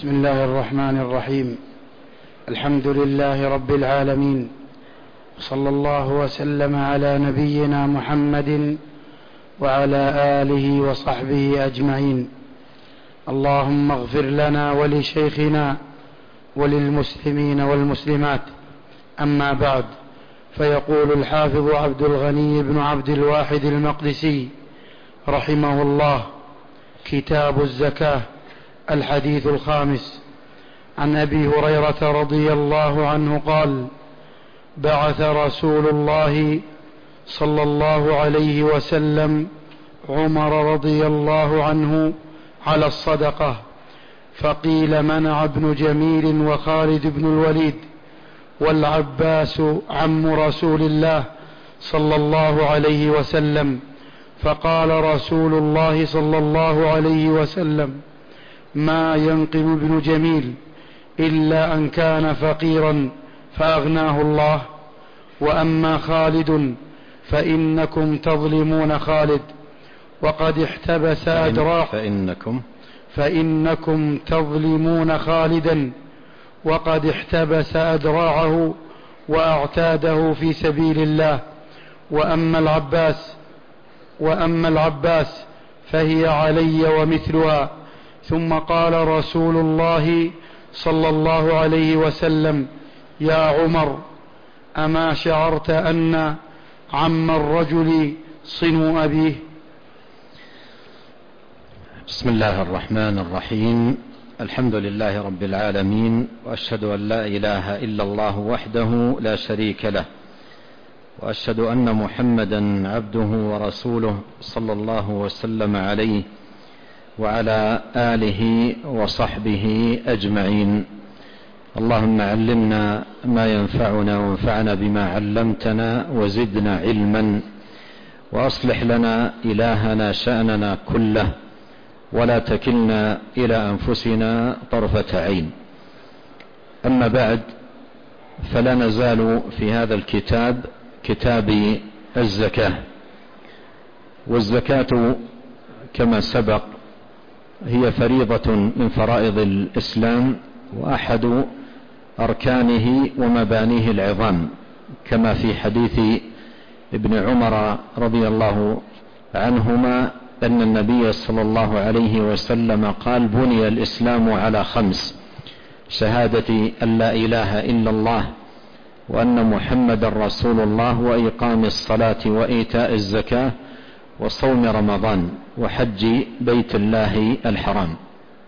بسم الله الرحمن الرحيم. الحمد لله رب العالمين، صلى الله وسلم على نبينا محمد وعلى آله وصحبه أجمعين. اللهم اغفر لنا ولشيخنا وللمسلمين والمسلمات. أما بعد، فيقول الحافظ عبد الغني بن عبد الواحد المقدسي رحمه الله: كتاب الزكاة. الحديث الخامس. عن أبي هريرة رضي الله عنه قال: بعث رسول الله صلى الله عليه وسلم عمر رضي الله عنه على الصدقة، فقيل منع ابن جميل وخالد بن الوليد والعباس عم رسول الله صلى الله عليه وسلم، فقال رسول الله صلى الله عليه وسلم: ما ينقم ابن جميل إلا أن كان فقيرا فأغناه الله، وأما خالد فإنكم تظلمون خالد وقد احتبس فإنكم تظلمون خالدا وقد احتبس أدراعه وأعتاده في سبيل الله، وأما العباس فهي علي ومثلها. ثم قال رسول الله صلى الله عليه وسلم: يا عمر، أما شعرت أن عم الرجل صنو أبيه؟ بسم الله الرحمن الرحيم. الحمد لله رب العالمين، وأشهد أن لا إله إلا الله وحده لا شريك له، وأشهد أن محمدا عبده ورسوله صلى الله وسلم عليه وعلى آله وصحبه أجمعين. اللهم علمنا ما ينفعنا وانفعنا بما علمتنا وزدنا علما، وأصلح لنا إلهنا شأننا كله، ولا تكلنا إلى أنفسنا طرفة عين. أما بعد، فلا نزال في هذا الكتاب، كتاب الزكاة. والزكاة كما سبق هي فريضة من فرائض الإسلام، وأحد أركانه ومبانيه العظام، كما في حديث ابن عمر رضي الله عنهما أن النبي صلى الله عليه وسلم قال: بني الإسلام على 5: شهادة أن لا إله إلا الله وأن محمد رسول الله، وإقام الصلاة وإيتاء الزكاة وصوم رمضان وحج بيت الله الحرام.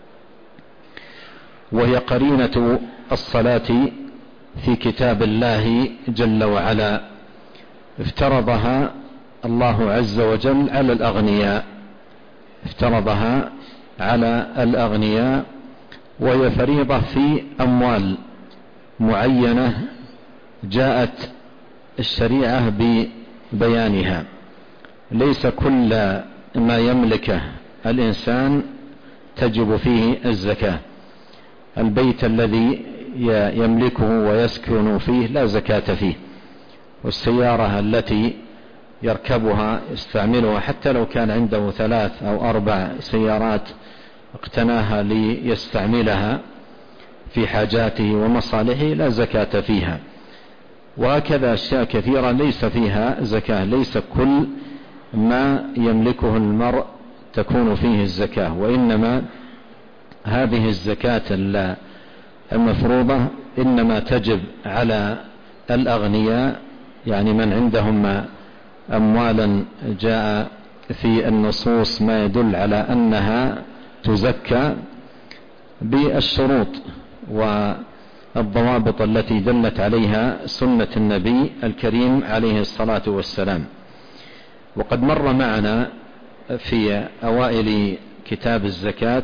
وهي قرينة الصلاة في كتاب الله جل وعلا، افترضها الله عز وجل على الأغنياء، افترضها على الأغنياء، وهي فريضة في أموال معينة جاءت الشريعة ببيانها. ليس كل ما يملكه الإنسان تجب فيه الزكاة. البيت الذي يملكه ويسكن فيه لا زكاة فيه، والسيارة التي يركبها يستعملها، حتى لو كان عنده 3 أو 4 سيارات اقتناها ليستعملها في حاجاته ومصالحه، لا زكاة فيها. وهكذا أشياء كثيرة ليس فيها زكاة. ليس كل ما يملكه المرء تكون فيه الزكاة، وإنما هذه الزكاة المفروضة إنما تجب على الأغنياء، يعني من عندهم أموالا جاء في النصوص ما يدل على أنها تزكى بالشروط والضوابط التي دلت عليها سنة النبي الكريم عليه الصلاة والسلام. وقد مر معنا في أوائل كتاب الزكاة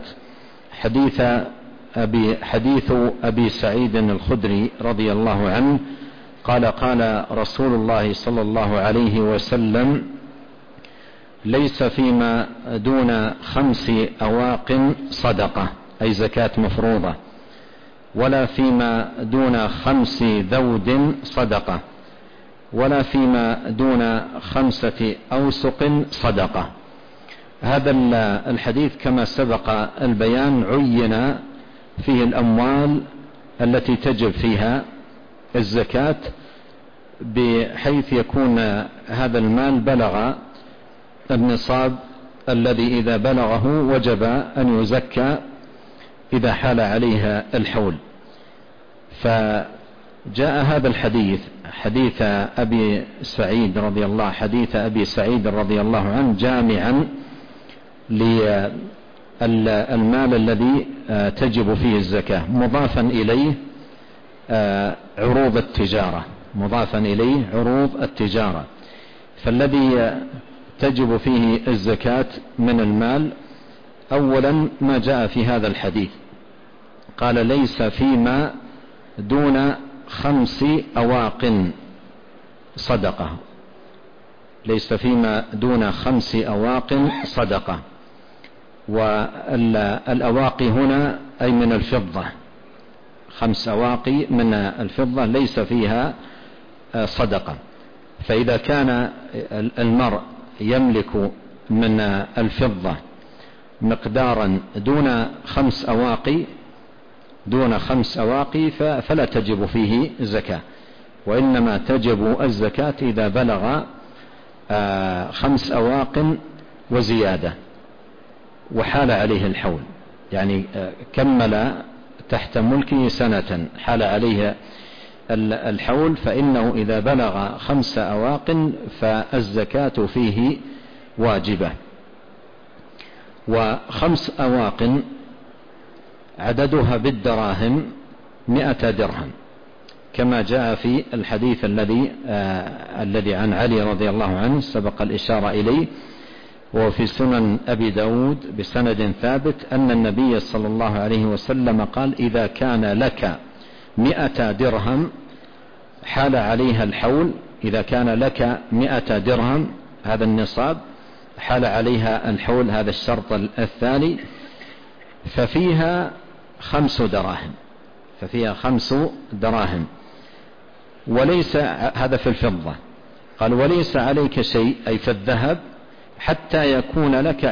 حديث أبي سعيد الخدري رضي الله عنه قال: قال رسول الله صلى الله عليه وسلم: ليس فيما دون 5 أواق صدقة، أي زكاة مفروضة، ولا فيما دون 5 ذود صدقة، ولا فيما دون 5 أوسق صدقة. هذا الحديث كما سبق البيان عين فيه الأموال التي تجب فيها الزكاة، بحيث يكون هذا المال بلغ النصاب الذي إذا بلغه وجب أن يزكى إذا حال عليها الحول. فجاء هذا الحديث، حديث أبي سعيد رضي الله عنه، جامعا للمال الذي تجب فيه الزكاة، مضافا إليه عروض التجارة. فالذي تجب فيه الزكاة من المال أولا ما جاء في هذا الحديث، قال: ليس فيما دون 5 أواق صدقة. ليس فيما دون 5 أواق صدقة. والأواق هنا أي من الفضة، 5 أواقي من الفضة ليس فيها صدقة. فإذا كان المرء يملك من الفضة مقدارا دون 5 أواقي فلا تجب فيه زكاة، وإنما تجب الزكاة إذا بلغ 5 أواق وزيادة وحال عليه الحول، يعني كمل تحت ملكه سنة حال عليه الحول، فإنه إذا بلغ 5 أواق فالزكاة فيه واجبة. و5 أواق عددها بالدراهم 100 درهم، كما جاء في الحديث الذي عن علي رضي الله عنه سبق الإشارة إليه، وفي سنن أبي داود بسند ثابت أن النبي صلى الله عليه وسلم قال: إذا كان لك 100 درهم حال عليها الحول، إذا كان لك 100 درهم هذا النصاب حال عليها الحول، هذا الشرط الثاني، ففيها 5 دراهم. وليس هذا في الفضة، قال: وليس عليك شيء أي في الذهب حتى يكون لك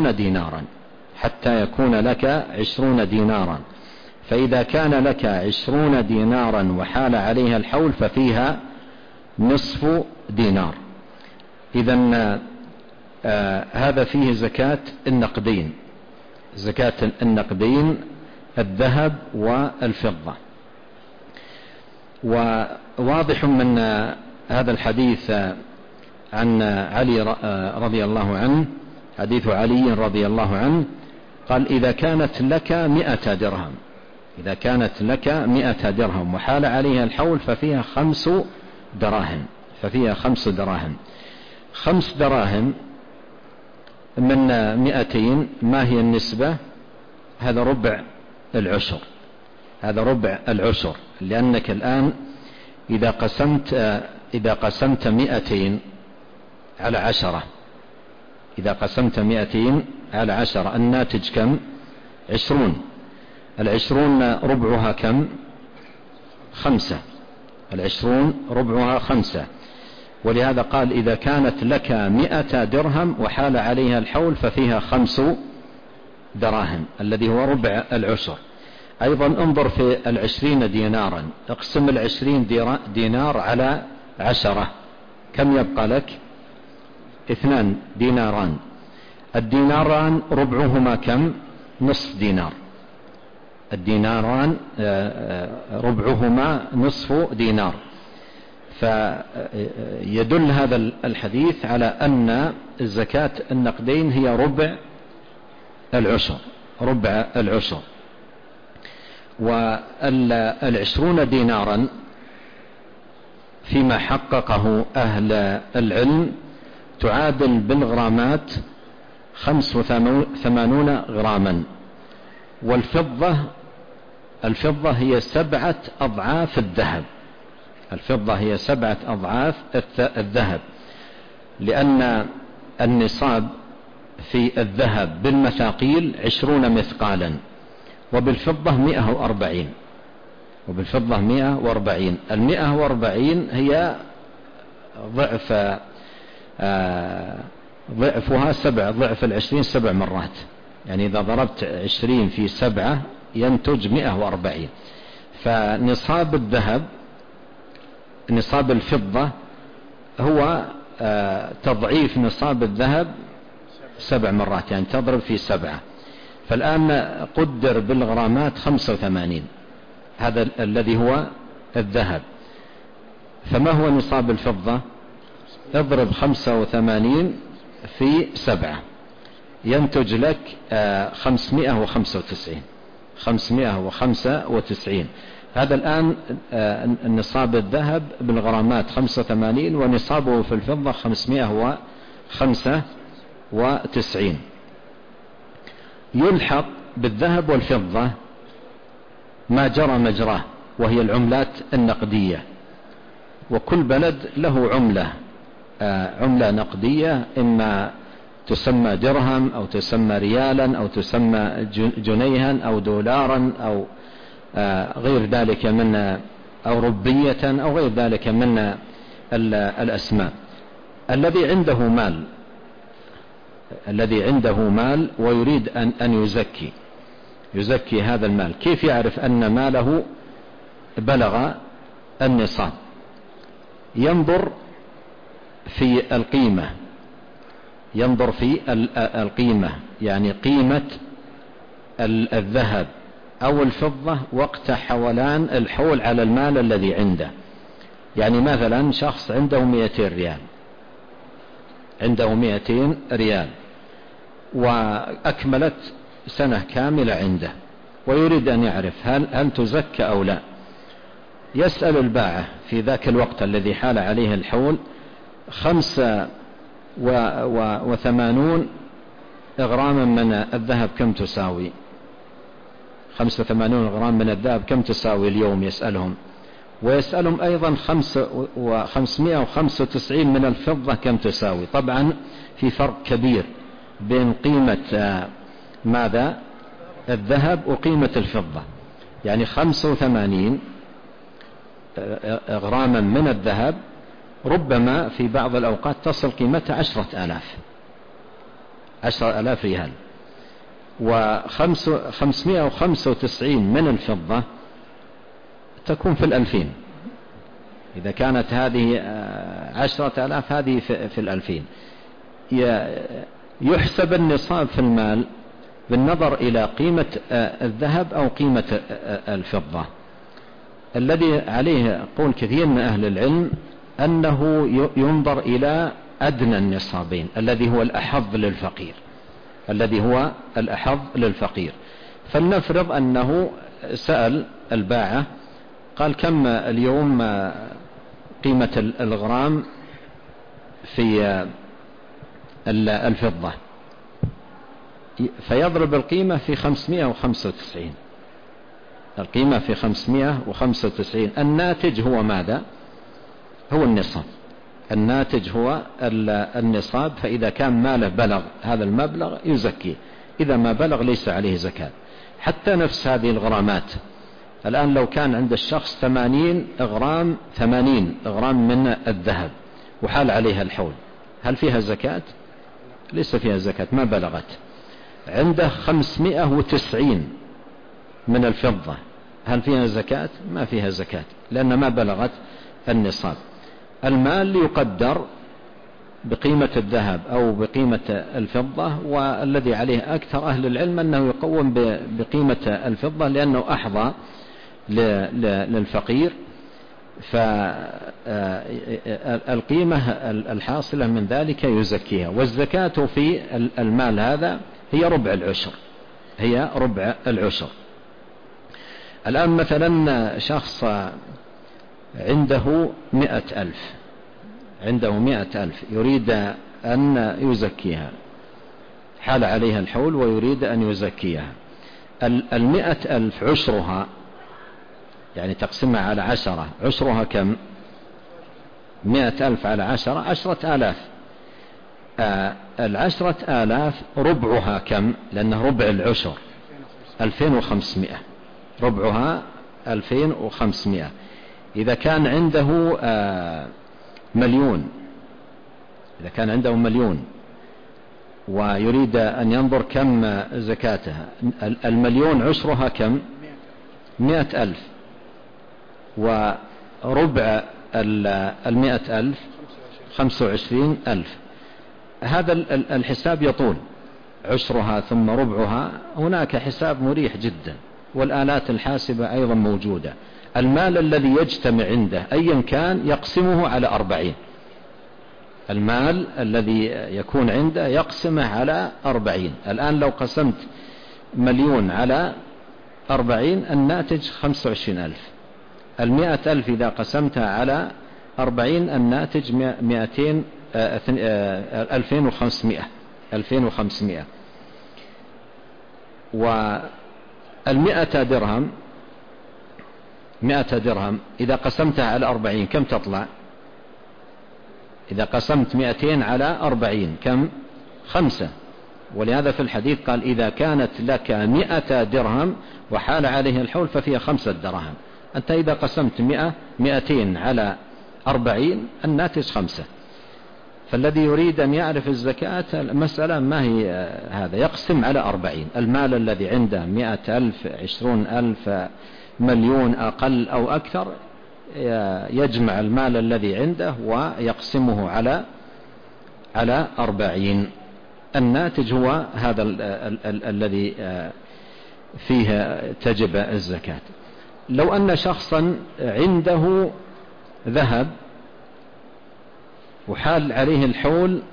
20 دينارا. فإذا كان لك 20 دينارا وحال عليها الحول ففيها نصف دينار. إذن هذا فيه زكاة النقدين، الذهب والفضة. وواضح من هذا الحديث عن علي رضي الله عنه، حديث علي رضي الله عنه، قال: إذا كانت لك 100 درهم وحال عليها الحول ففيها 5 دراهم. 5 دراهم من 200 ما هي النسبة؟ هذا ربع العشر. لأنك الآن إذا قسمت 200 على 10، الناتج كم؟ 20. 20 ربعها كم؟ 5. 20 ربعها 5. ولهذا قال: إذا كانت لك 100 درهم وحال عليها الحول ففيها 5 دراهم، الذي هو ربع العشر. أيضا انظر في 20 دينارا، اقسم 20 دينار على 10، كم يبقى لك؟ 2 ديناران. الديناران ربعهما كم؟ نصف دينار. الديناران ربعهما نصف دينار. فيدل هذا الحديث على أن الزكاة النقدين هي ربع العشر. وال20 دينارا فيما حققه أهل العلم تعادل بالغرامات 85 غراما. والفضة هي 7 أضعاف الذهب. الفضة هي 7 أضعاف الذهب، لأن النصاب في الذهب بالمثاقيل 20 مثقالا، وبالفضة 140. 140 هي ضعفها 7، ضعف 20 7 مرات. يعني إذا ضربت 20 في 7 ينتج 140. فنصاب الذهب، نصاب الفضة هو تضعيف نصاب الذهب 7 مرات، يعني تضرب في 7. فالآن قدر بالغرامات 85، هذا الذي هو الذهب. فما هو نصاب الفضة؟ اضرب 85 في 7 ينتج لك 595. هذا الآن نصاب الذهب بالغرامات 85، ونصابه في الفضة 595. يلحق بالذهب والفضة ما جرى مجراه، وهي العملات النقدية. وكل بلد له عملة نقدية، إما تسمى درهم أو تسمى ريالا أو تسمى جنيها أو دولارا أو غير ذلك من، أو ربية أو غير ذلك من الأسماء. الذي عنده مال ويريد أن يزكي هذا المال، كيف يعرف أن ماله بلغ النصاب؟ ينظر في القيمة، يعني قيمة الذهب أو الفضة وقت حولان الحول على المال الذي عنده. يعني مثلا شخص عنده 200 ريال وأكملت سنة كاملة عنده، ويريد أن يعرف هل تزكى أو لا. يسأل الباعة في ذاك الوقت الذي حال عليه الحول: 85 غراما من الذهب كم تساوي؟ 85 غرام من الذهب كم تساوي اليوم؟ يسألهم. ويسألهم أيضا 595 من الفضة كم تساوي؟ طبعا في فرق كبير بين قيمة ماذا؟ الذهب وقيمة الفضة. يعني 85 غراما من الذهب ربما في بعض الأوقات تصل قيمتها 10,000 ريال. و595 من الفضة تكون في 2000. إذا كانت هذه 10,000 هذه في 2000. يحسب النصاب في المال بالنظر إلى قيمة الذهب أو قيمة الفضة. الذي عليه قول كثير من أهل العلم أنه ينظر إلى أدنى النصابين الذي هو الأحظ للفقير. فلنفرض أنه سأل الباعة قال: كم اليوم قيمة الغرام في الفضة؟ فيضرب القيمة في 595. القيمة في 595. الناتج هو ماذا؟ هو النصاب. الناتج هو النصاب. فإذا كان ماله بلغ هذا المبلغ يزكيه، إذا ما بلغ ليس عليه زكاة. حتى نفس هذه الغرامات، الآن لو كان عند الشخص 80 غرام من الذهب وحال عليها الحول، هل فيها زكاة؟ ليس فيها زكاة، ما بلغت. عنده 590 من الفضة، هل فيها زكاة؟ ما فيها زكاة، لأن ما بلغت النصاب. المال يقدر بقيمة الذهب أو بقيمة الفضة، والذي عليه أكثر أهل العلم أنه يقوم بقيمة الفضة لأنه أحظى للفقير. فالقيمة الحاصلة من ذلك يزكيها. والزكاة في المال هذا هي ربع العشر. الآن مثلا شخص عنده 100,000 يريد أن يزكيها، حال عليها الحول ويريد أن يزكيها. 100,000 عشرها، يعني تقسمها على 10، عشرها كم؟ 100,000 على 10,000. 10,000 ربعها كم؟ لأنه ربع العشر 2500، ربعها 2500. إذا كان عنده ويريد أن ينظر كم زكاتها. المليون عشرها كم؟ 100,000، وربع 100,000 25,000. هذا الحساب يطول، عشرها ثم ربعها، هناك حساب مريح جدا، والآلات الحاسبة أيضا موجودة. المال الذي يجتمع عنده أيا كان يقسمه على 40. المال الذي يكون عنده يقسمه على 40. الآن لو قسمت مليون على 40 الناتج 25,000. 100,000 إذا قسمتها على 40 الناتج 2500. والمئة درهم 100 درهم إذا قسمتها على 40 كم تطلع؟ إذا قسمت 200 على 40 كم؟ 5. ولهذا في الحديث قال إذا كانت لك 100 درهم وحال عليه الحول ففيها 5 دراهم. أنت إذا قسمت 200 على 40 الناتج 5. فالذي يريد أن يعرف الزكاة المسألة ما هي هذا، يقسم على 40. المال الذي عنده 100,000 20,000 مليون أقل أو أكثر يجمع المال الذي عنده ويقسمه على 40. الناتج هو هذا الذي فيه تجب الزكاة. لو أن شخصا عنده ذهب وحال عليه الحول،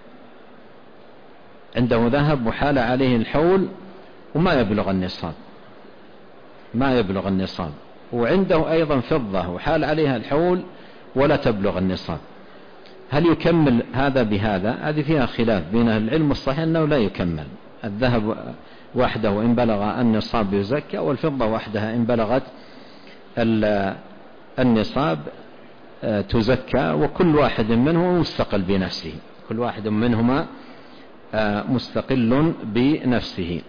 عنده ذهب وحال عليه الحول وما يبلغ النصاب، ما يبلغ النصاب، وعنده أيضا فضة وحال عليها الحول ولا تبلغ النصاب، هل يكمل هذا بهذا؟ هذه فيها خلاف بين أهل العلم، الصحيح أنه لا يكمل. الذهب وحده إن بلغ النصاب يزكى، والفضة وحدها إن بلغت النصاب تزكى، وكل واحد منهم مستقل بنفسه، كل واحد منهما مستقل بنفسه.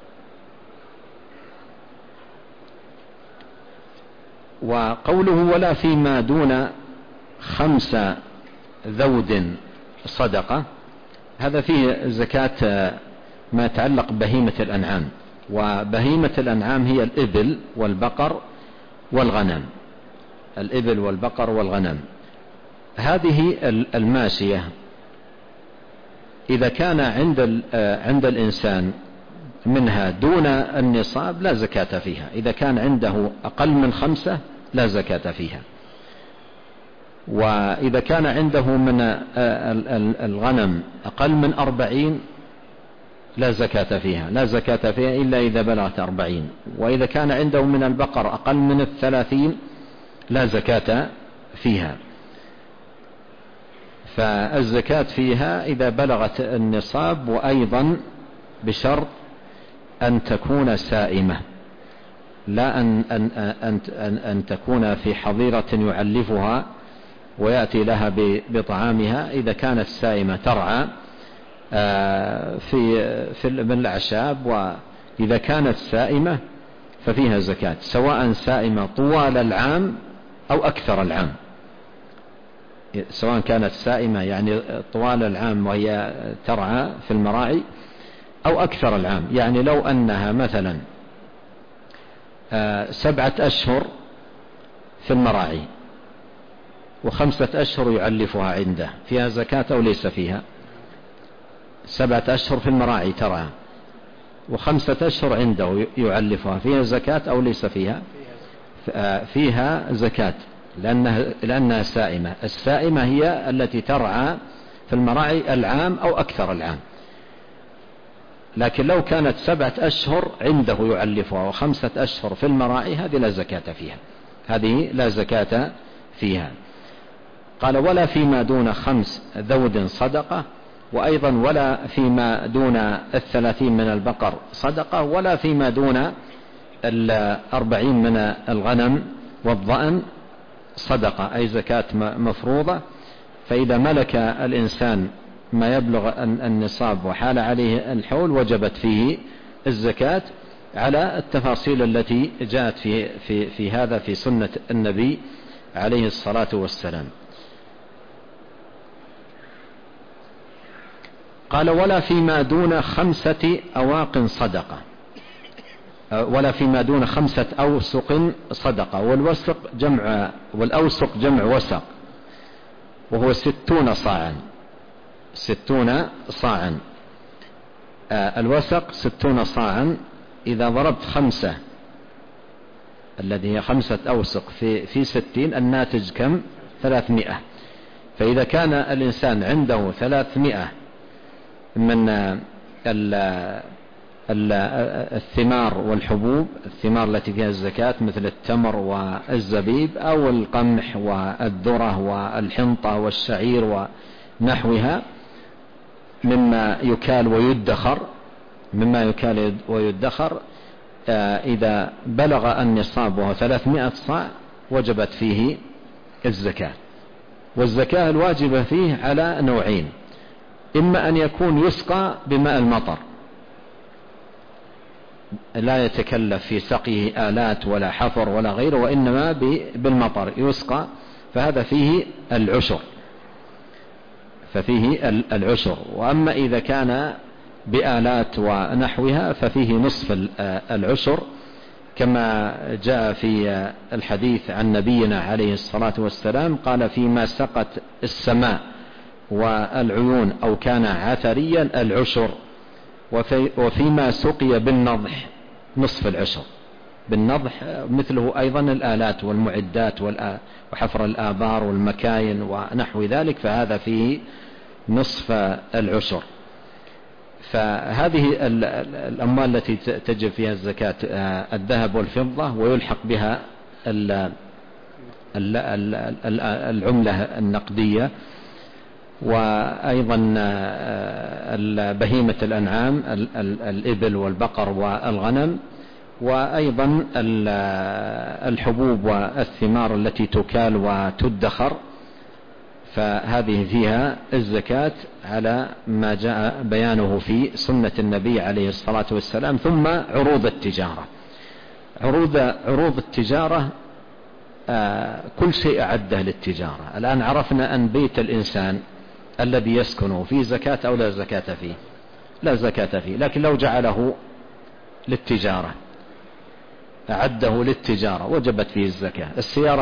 وقوله ولا فيما دون 5 ذود صدقة، هذا فيه زكاة ما يتعلق بهيمة الأنعام، وبهيمة الأنعام هي الإبل والبقر والغنم. الإبل والبقر والغنم هذه الماشية إذا كان عند الإنسان منها دون النصاب لا زكاة فيها، إذا كان عنده أقل من 5 لا زكاة فيها. وإذا كان عنده من الغنم أقل من 40 لا زكاة فيها، لا زكاة فيها إلا إذا بلغت 40. وإذا كان عنده من البقر أقل من 30 لا زكاة فيها. فالزكاة فيها إذا بلغت النصاب، وأيضا بشرط أن تكون سائمة، لا أن تكون في حظيرة يعلفها ويأتي لها بطعامها. إذا كانت سائمة ترعى من الأعشاب، وإذا كانت سائمة ففيها زكاة، سواء سائمة طوال العام أو أكثر العام. سواء كانت سائمة يعني طوال العام وهي ترعى في المراعي، أو أكثر العام، يعني لو أنها مثلا 7 أشهر في المراعي و5 أشهر يعلفها عنده، فيها زكاة أو ليس فيها؟ 7 أشهر في المراعي ترعى و5 أشهر عنده يعلفها، فيها زكاة أو ليس فيها؟ فيها زكاة، لأنها سائمة. السائمة هي التي ترعى في المراعي العام أو أكثر العام. لكن لو كانت 7 أشهر عنده يعلفها و5 أشهر في المراعي هذه لا زكاة فيها، هذه لا زكاة فيها. قال ولا فيما دون 5 ذود صدقة، وأيضا ولا فيما دون 30 من البقر صدقة، ولا فيما دون 40 من الغنم والضأن صدقة، أي زكاة مفروضة. فإذا ملك الإنسان ما يبلغ النصاب وحال عليه الحول وجبت فيه الزكاة على التفاصيل التي جاءت في هذا في سنة النبي عليه الصلاة والسلام. قال ولا فيما دون 5 أواق صدقة، ولا فيما دون 5 أوسق صدقة. والأوسق جمع وسق، وهو 60 صاعا. 60 صاعا، الوسق 60 صاعا. إذا ضربت 5 الذي هي 5 أوسق في 60، الناتج كم؟ 300. فإذا كان الإنسان عنده 300 من الثمار والحبوب، الثمار التي فيها الزكاة مثل التمر والزبيب أو القمح والذرة والحنطة والشعير ونحوها مما يكال ويدخر، إذا بلغ النصاب وهو 300 صاع وجبت فيه الزكاة. والزكاة الواجبة فيه على نوعين: إما أن يكون يسقى بماء المطر، لا يتكلف في سقيه آلات ولا حفر ولا غيره، وإنما بالمطر يسقى، فهذا فيه العشر. وأما إذا كان بآلات ونحوها ففيه نصف العشر، كما جاء في الحديث عن نبينا عليه الصلاة والسلام قال: فيما سقت السماء والعيون أو كان عثريا العشر، وفيما سقي بالنضح نصف العشر. بالنضح مثله أيضا الآلات والمعدات وحفر الآبار والمكاين ونحو ذلك، فهذا فيه نصف العشر. فهذه الأموال التي تجب فيها الزكاة الذهب والفضة، ويلحق بها العملة النقدية، وأيضا بهيمة الأنعام الإبل والبقر والغنم، وأيضا الحبوب والثمار التي تكال وتدخر، فهذه فيها الزكاة على ما جاء بيانه في سنة النبي عليه الصلاة والسلام. ثم عروض التجارة. عروض التجارة كل شيء أعده للتجارة. الآن عرفنا أن بيت الإنسان الذي يسكنه فيه زكاة أو لا زكاة فيه؟ لا زكاة فيه. لكن لو جعله للتجارة، أعده للتجارة، وجبت فيه الزكاة. السيارة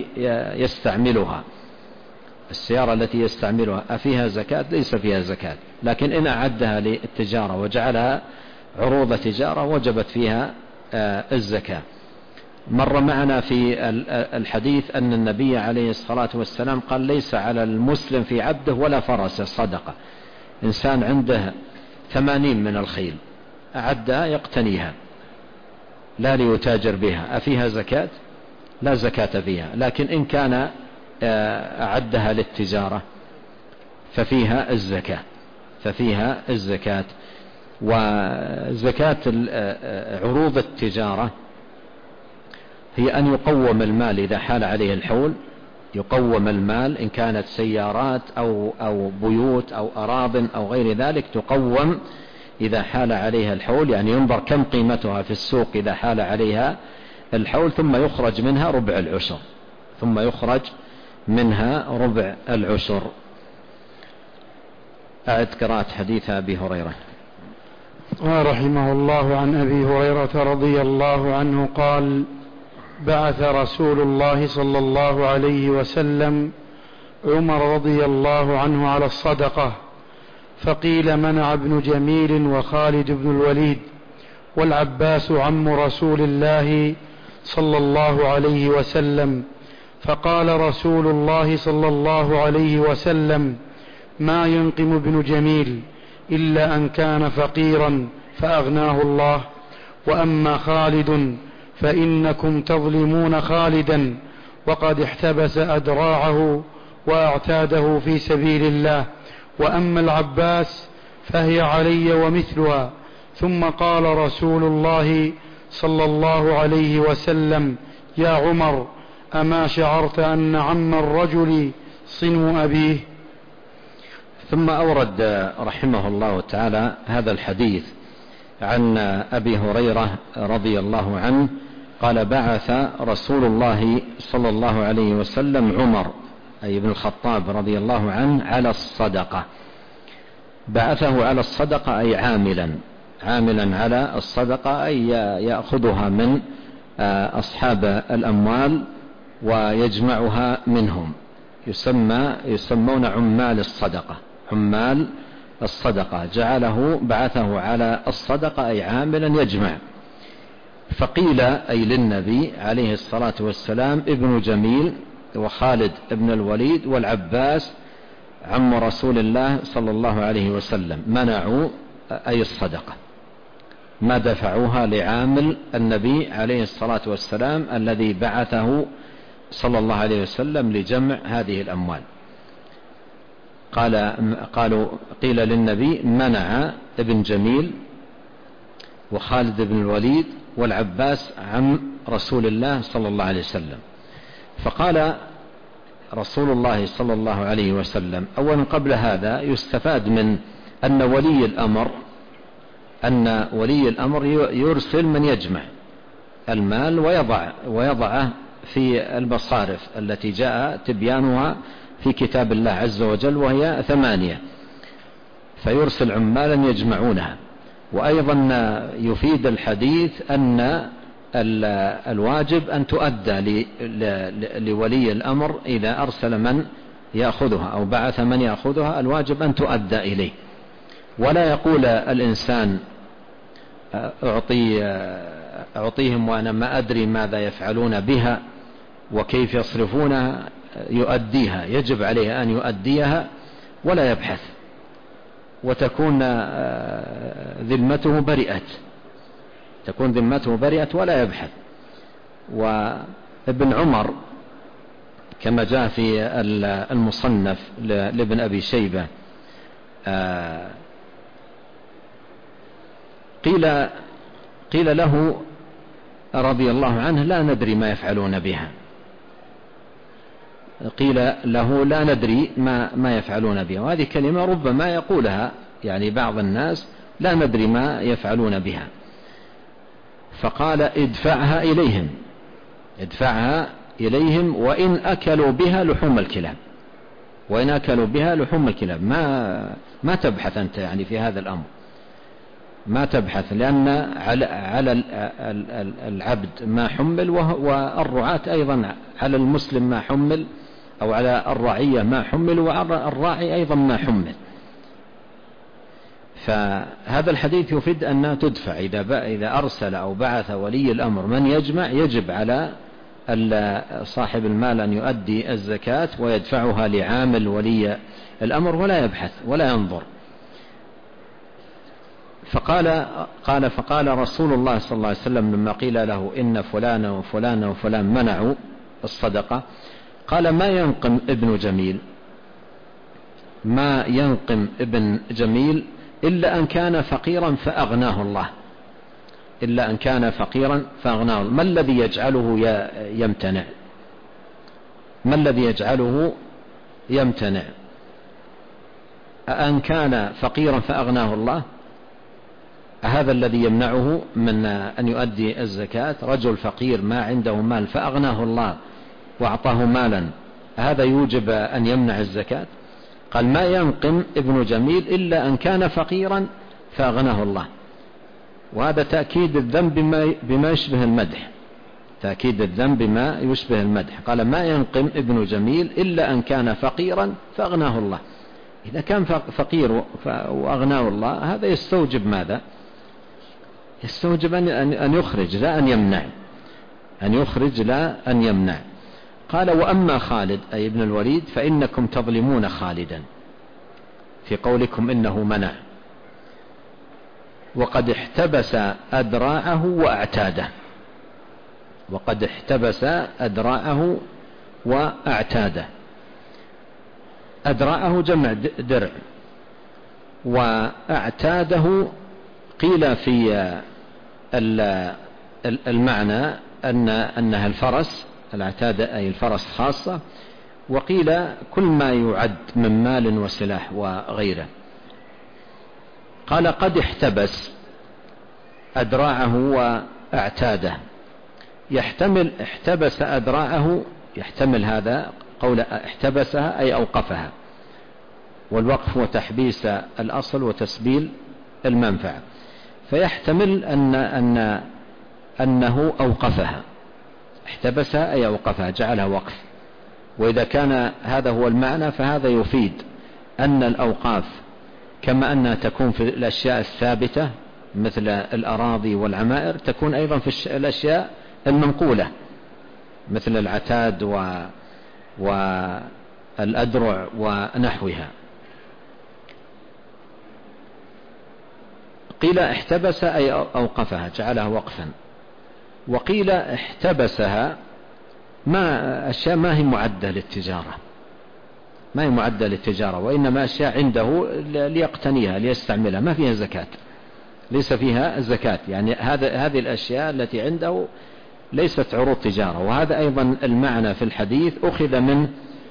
التي يستعملها أفيها زكاة؟ ليس فيها زكاة. لكن إن أعدها للتجارة وجعلها عروض تجارة وجبت فيها الزكاة. مر معنا في الحديث أن النبي عليه الصلاة والسلام قال: ليس على المسلم في عبده ولا فرسه صدقة. إنسان عنده 80 من الخيل أعدها يقتنيها لا ليتاجر بها، أفيها زكاة؟ لا زكاة فيها. لكن إن كان أعدها للتجارة ففيها الزكاة. وزكاة عروض التجارة هي أن يقوم المال إذا حال عليه الحول. يقوم المال إن كانت سيارات أو بيوت أو أراضٍ أو غير ذلك، تقوم إذا حال عليها الحول، يعني ينظر كم قيمتها في السوق إذا حال عليها الحول، ثم يخرج منها ربع العشر. أعد قراءة حديث أبي هريرة. رحمه الله عن أبي هريرة رضي الله عنه قال: بعث رسول الله صلى الله عليه وسلم عمر رضي الله عنه على الصدقة، فقيل: منع ابن جميل وخالد بن الوليد والعباس عم رسول الله صلى الله عليه وسلم. فقال رسول الله صلى الله عليه وسلم: ما ينقم ابن جميل إلا أن كان فقيرا فأغناه الله، وأما خالد فإنكم تظلمون خالدا وقد احتبس أدراعه وأعتاده في سبيل الله، وأما العباس فهي علي ومثلها. ثم قال رسول الله صلى الله عليه وسلم: يا عمر، أما شعرت أن عم الرجل صنو أبيه؟ ثم أورد رحمه الله تعالى هذا الحديث عن أبي هريرة رضي الله عنه قال: بعث رسول الله صلى الله عليه وسلم عمر أي ابن الخطاب رضي الله عنه على الصدقة. بعثه على الصدقة أي عاملا على الصدقة، أي يأخذها من أصحاب الأموال ويجمعها منهم، يسمون عمال الصدقة، بعثه على الصدقة أي عاملا يجمع. فقيل أي للنبي عليه الصلاة والسلام ابن جميل وخالد ابن الوليد والعباس عم رسول الله صلى الله عليه وسلم منعوا أي الصدقة، ما دفعوها لعامل النبي عليه الصلاة والسلام الذي بعثه صلى الله عليه وسلم لجمع هذه الأموال. قيل للنبي منع ابن جميل وخالد بن الوليد والعباس عم رسول الله صلى الله عليه وسلم. فقال رسول الله صلى الله عليه وسلم: أولا قبل هذا يستفاد من أن ولي الأمر يرسل من يجمع المال ويضعه في المصارف التي جاء تبيانها في كتاب الله عز وجل، وهي 8، فيرسل عمالا يجمعونها. وأيضا يفيد الحديث أن الواجب أن تؤدى لولي الأمر إذا أرسل من يأخذها أو بعث من يأخذها، الواجب أن تؤدى إليه، ولا يقول الإنسان أعطيهم وأنا ما أدري ماذا يفعلون بها وكيف يصرفونها. يؤديها، يجب عليه أن يؤديها ولا يبحث، وتكون ذمته برئت ولا يبحث. وابن عمر كما جاء في المصنف لابن أبي شيبة قيل له رضي الله عنه: لا ندري ما يفعلون بها. وهذه كلمة ربما يقولها يعني بعض الناس: لا ندري ما يفعلون بها. فقال: ادفعها إليهم وإن أكلوا بها لحوم الكلاب. ما تبحث أنت يعني في هذا الأمر، ما تبحث، لأن على العبد ما حمل، والرعاة أيضا على المسلم ما حمل، أو على الرعية ما حمل، وعلى الراعي أيضا ما حمل. فهذا الحديث يفيد أنها تدفع إذا أرسل أو بعث ولي الأمر من يجمع، يجب على صاحب المال أن يؤدي الزكاة ويدفعها لعامل ولي الأمر ولا يبحث ولا ينظر. فقال رسول الله صلى الله عليه وسلم لما قيل له إن فلان وفلان وفلان منعوا الصدقة، قال: ما ينقم ابن جميل إلا أن كان فقيرا فأغناه الله. ما الذي يجعله يمتنع؟ أن كان فقيرا فأغناه الله؟ هذا الذي يمنعه من أن يؤدي الزكاة؟ رجل فقير ما عنده مال فأغناه الله وأعطاه مالا، هذا يوجب أن يمنع الزكاة؟ قال: ما ينقم ابن جميل إلا أن كان فقيرا فأغناه الله. وهذا تأكيد الذنب بما يشبه المدح. قال: ما ينقم ابن جميل إلا أن كان فقيرا فأغناه الله. إذا كان فقير وأغناه الله، هذا يستوجب ماذا؟ يستوجب أن يخرج لا أن يمنع. قال: وأما خالد أي ابن الوليد فإنكم تظلمون خالدا في قولكم إنه منع، وقد احتبس أدراعه وأعتاده. أدراعه جمع درع، وأعتاده قيل في المعنى أنها الفرس، العتاد أي الفرس خاصة، وقيل كل ما يعد من مال وسلاح وغيره. قال: قد احتبس أدراعه وأعتاده. يحتمل احتبس أدراعه، يحتمل هذا قول احتبسها أي أوقفها، والوقف هو تحبيس الأصل وتسبيل المنفعة، فيحتمل أنه أوقفها، احتبسها أي أوقفها، جعلها وقف. وإذا كان هذا هو المعنى فهذا يفيد أن الأوقاف كما أنها تكون في الأشياء الثابتة مثل الأراضي والعمائر، تكون أيضا في الأشياء المنقولة مثل العتاد والأدرع ونحوها. قيل احتبس أي أوقفها، جعلها وقفا. وقيل احتبسها أشياء ما هي معدة للتجارة، ما هي معدة للتجارة، وإنما أشياء عنده ليقتنيها ليستعملها، ما فيها زكاة، ليس فيها الزكاة. يعني هذه الأشياء التي عنده ليست عروض تجارة. وهذا أيضا المعنى في الحديث أخذ من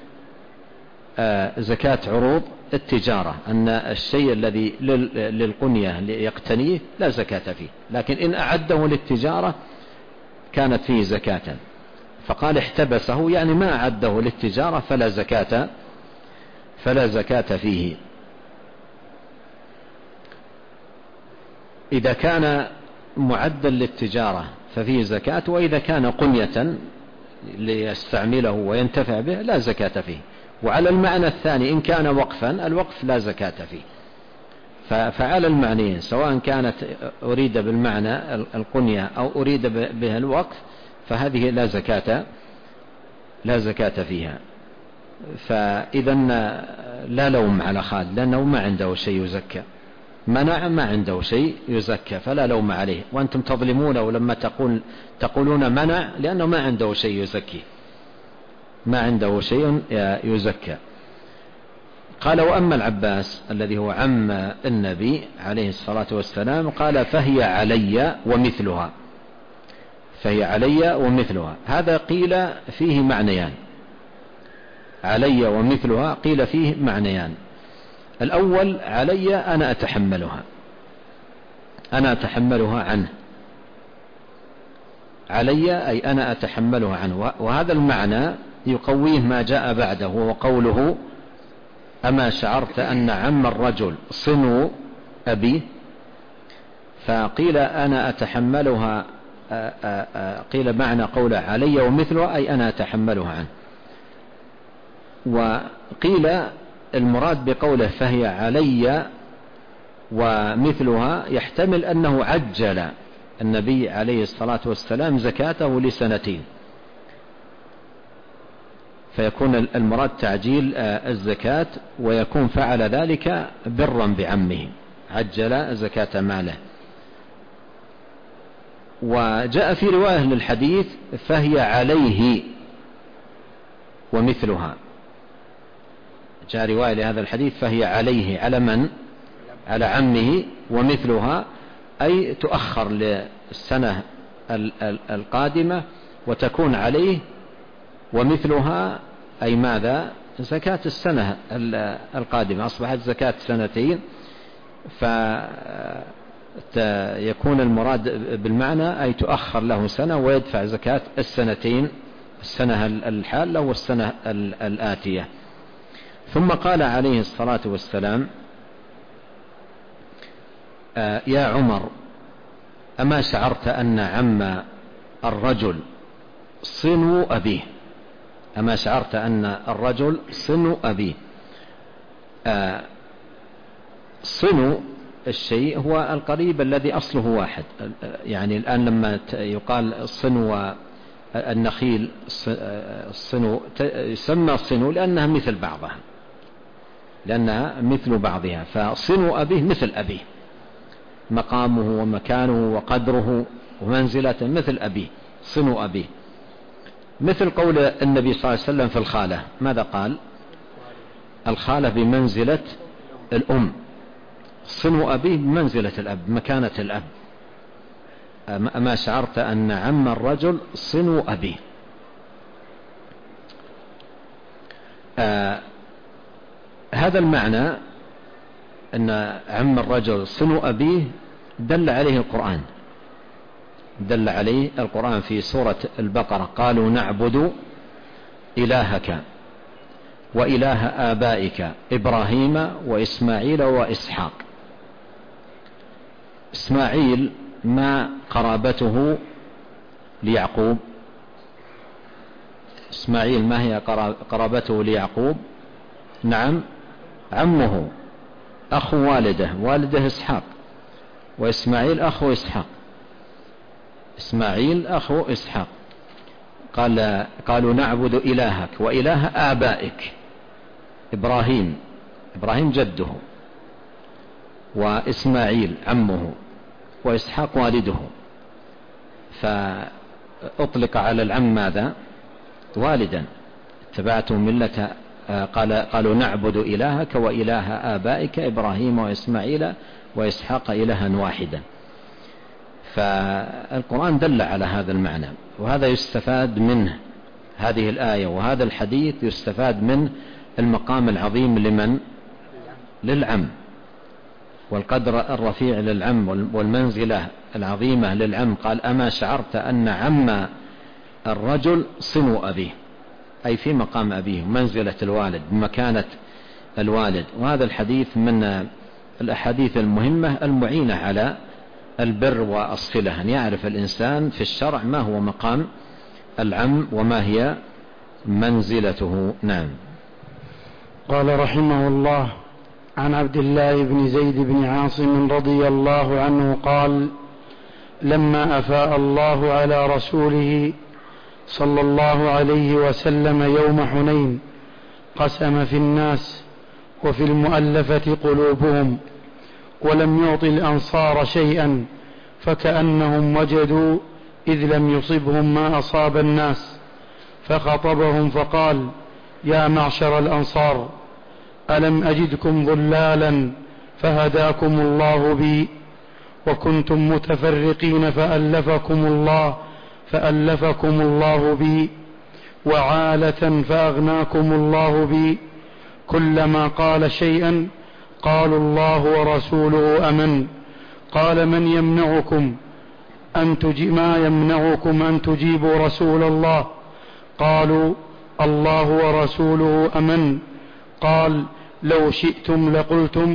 زكاة عروض التجارة، أن الشيء الذي للقنية ليقتنيه لا زكاة فيه، لكن إن أعده للتجارة كانت فيه زكاة. فقال احتبسه يعني ما أعده للتجارة فلا زكاة فيه. إذا كان معدا للتجارة ففيه زكاة، وإذا كان قنية ليستعمله وينتفع به لا زكاة فيه. وعلى المعنى الثاني إن كان وقفا، الوقف لا زكاة فيه. فعلى المعنيين سواء كانت أريد بالمعنى القنية أو أريد بها الوقف فهذه لا زكاة فيها. فإذا لا لوم على خالد لأنه ما عنده شيء يزكى، منع ما عنده شيء يزكى فلا لوم عليه. وأنتم تظلمونه لما تقولون منع لأنه ما عنده شيء يزكي، ما عنده شيء يزكى. قال وأما العباس الذي هو عم النبي عليه الصلاة والسلام قال فهي علي ومثلها، فهي علي ومثلها. هذا قيل فيه معنيان، علي ومثلها قيل فيه معنيان. الأول علي أنا أتحملها عنه، علي أي أنا أتحملها عنه. وهذا المعنى يقويه ما جاء بعده وهو قوله أما شعرت أن عم الرجل صنو أبيه. فقيل أنا أتحملها، قيل معنى قوله علي ومثلها أي أنا أتحملها عنه. وقيل المراد بقوله فهي علي ومثلها يحتمل أنه عجل النبي عليه الصلاة والسلام زكاته لسنتين، فيكون المراد تعجيل الزكاة، ويكون فعل ذلك برا بعمه، عجل زكاة ماله. وجاء في رواية للحديث فهي عليه ومثلها، جاء رواية لهذا الحديث فهي عليه، على من؟ على عمه، ومثلها أي تؤخر للسنة القادمة وتكون عليه، ومثلها أي ماذا؟ زكاة السنة القادمة، أصبحت زكاة سنتين، فيكون المراد بالمعنى أي تؤخر له سنة ويدفع زكاة السنتين، السنة الحالة والسنة الآتية. ثم قال عليه الصلاة والسلام يا عمر أما شعرت أن عم الرجل صنو أبيه، أما شعرت أن الرجل صنو أبيه. صنو الشيء هو القريب الذي أصله واحد. يعني الآن لما يقال صنو النخيل الصنو يسمى الصنو لأنها مثل بعضها، لأنها مثل بعضها. فصنو أبيه مثل أبيه، مقامه ومكانه وقدره ومنزلته مثل أبيه، صنو أبيه. مثل قول النبي صلى الله عليه وسلم في الخالة، ماذا قال؟ الخالة بمنزلة الأم، صنو أبيه بمنزلة الأب، مكانة الأب. أما شعرت أن عم الرجل صنو أبيه. هذا المعنى أن عم الرجل صنو أبيه دل عليه القرآن، دل عليه القرآن في سورة البقرة قالوا نعبد إلهك. وإله آبائك إبراهيم وإسماعيل وإسحاق. إسماعيل ما قرابته ليعقوب؟ إسماعيل ما هي قرابته ليعقوب؟ نعم، عمه، أخو والده إسحاق، وإسماعيل أخو إسحاق. إسماعيل أخو إسحاق. قالوا نعبد إلهك وإله آبائك إبراهيم جده، وإسماعيل عمه، وإسحاق والده. فأطلق على العم ماذا؟ والدا. اتبعتم ملة قالوا نعبد إلهك وإله آبائك إبراهيم وإسماعيل وإسحاق إلها واحدا. فالقرآن دل على هذا المعنى، وهذا يستفاد منه، هذه الآية وهذا الحديث يستفاد من المقام العظيم لمن؟ للعم، والقدر الرفيع للعم، والمنزلة العظيمة للعم. قال أما شعرت أن عم الرجل صنو أبيه، أي في مقام أبيه، منزلة الوالد، مكانة الوالد. وهذا الحديث من الأحاديث المهمة المعينة على البر والصلة، أن يعرف الإنسان في الشرع ما هو مقام العم وما هي منزلته. نعم. قال رحمه الله: عن عبد الله بن زيد بن عاصم رضي الله عنه قال: لما أفاء الله على رسوله صلى الله عليه وسلم يوم حنين قسم في الناس وفي المؤلفة قلوبهم، ولم يعط الأنصار شيئا، فكأنهم وجدوا إذ لم يصبهم ما أصاب الناس، فخطبهم فقال: يا معشر الأنصار، ألم أجدكم ضلالا فهداكم الله بي، وكنتم متفرقين فألفكم الله بي، وعالة فأغناكم الله بي. كلما قال شيئا قالوا الله ورسوله أمن. قال: ما يمنعكم أن تجيبوا رسول الله؟ قالوا: الله ورسوله أمن. قال: لو شئتم لقلتم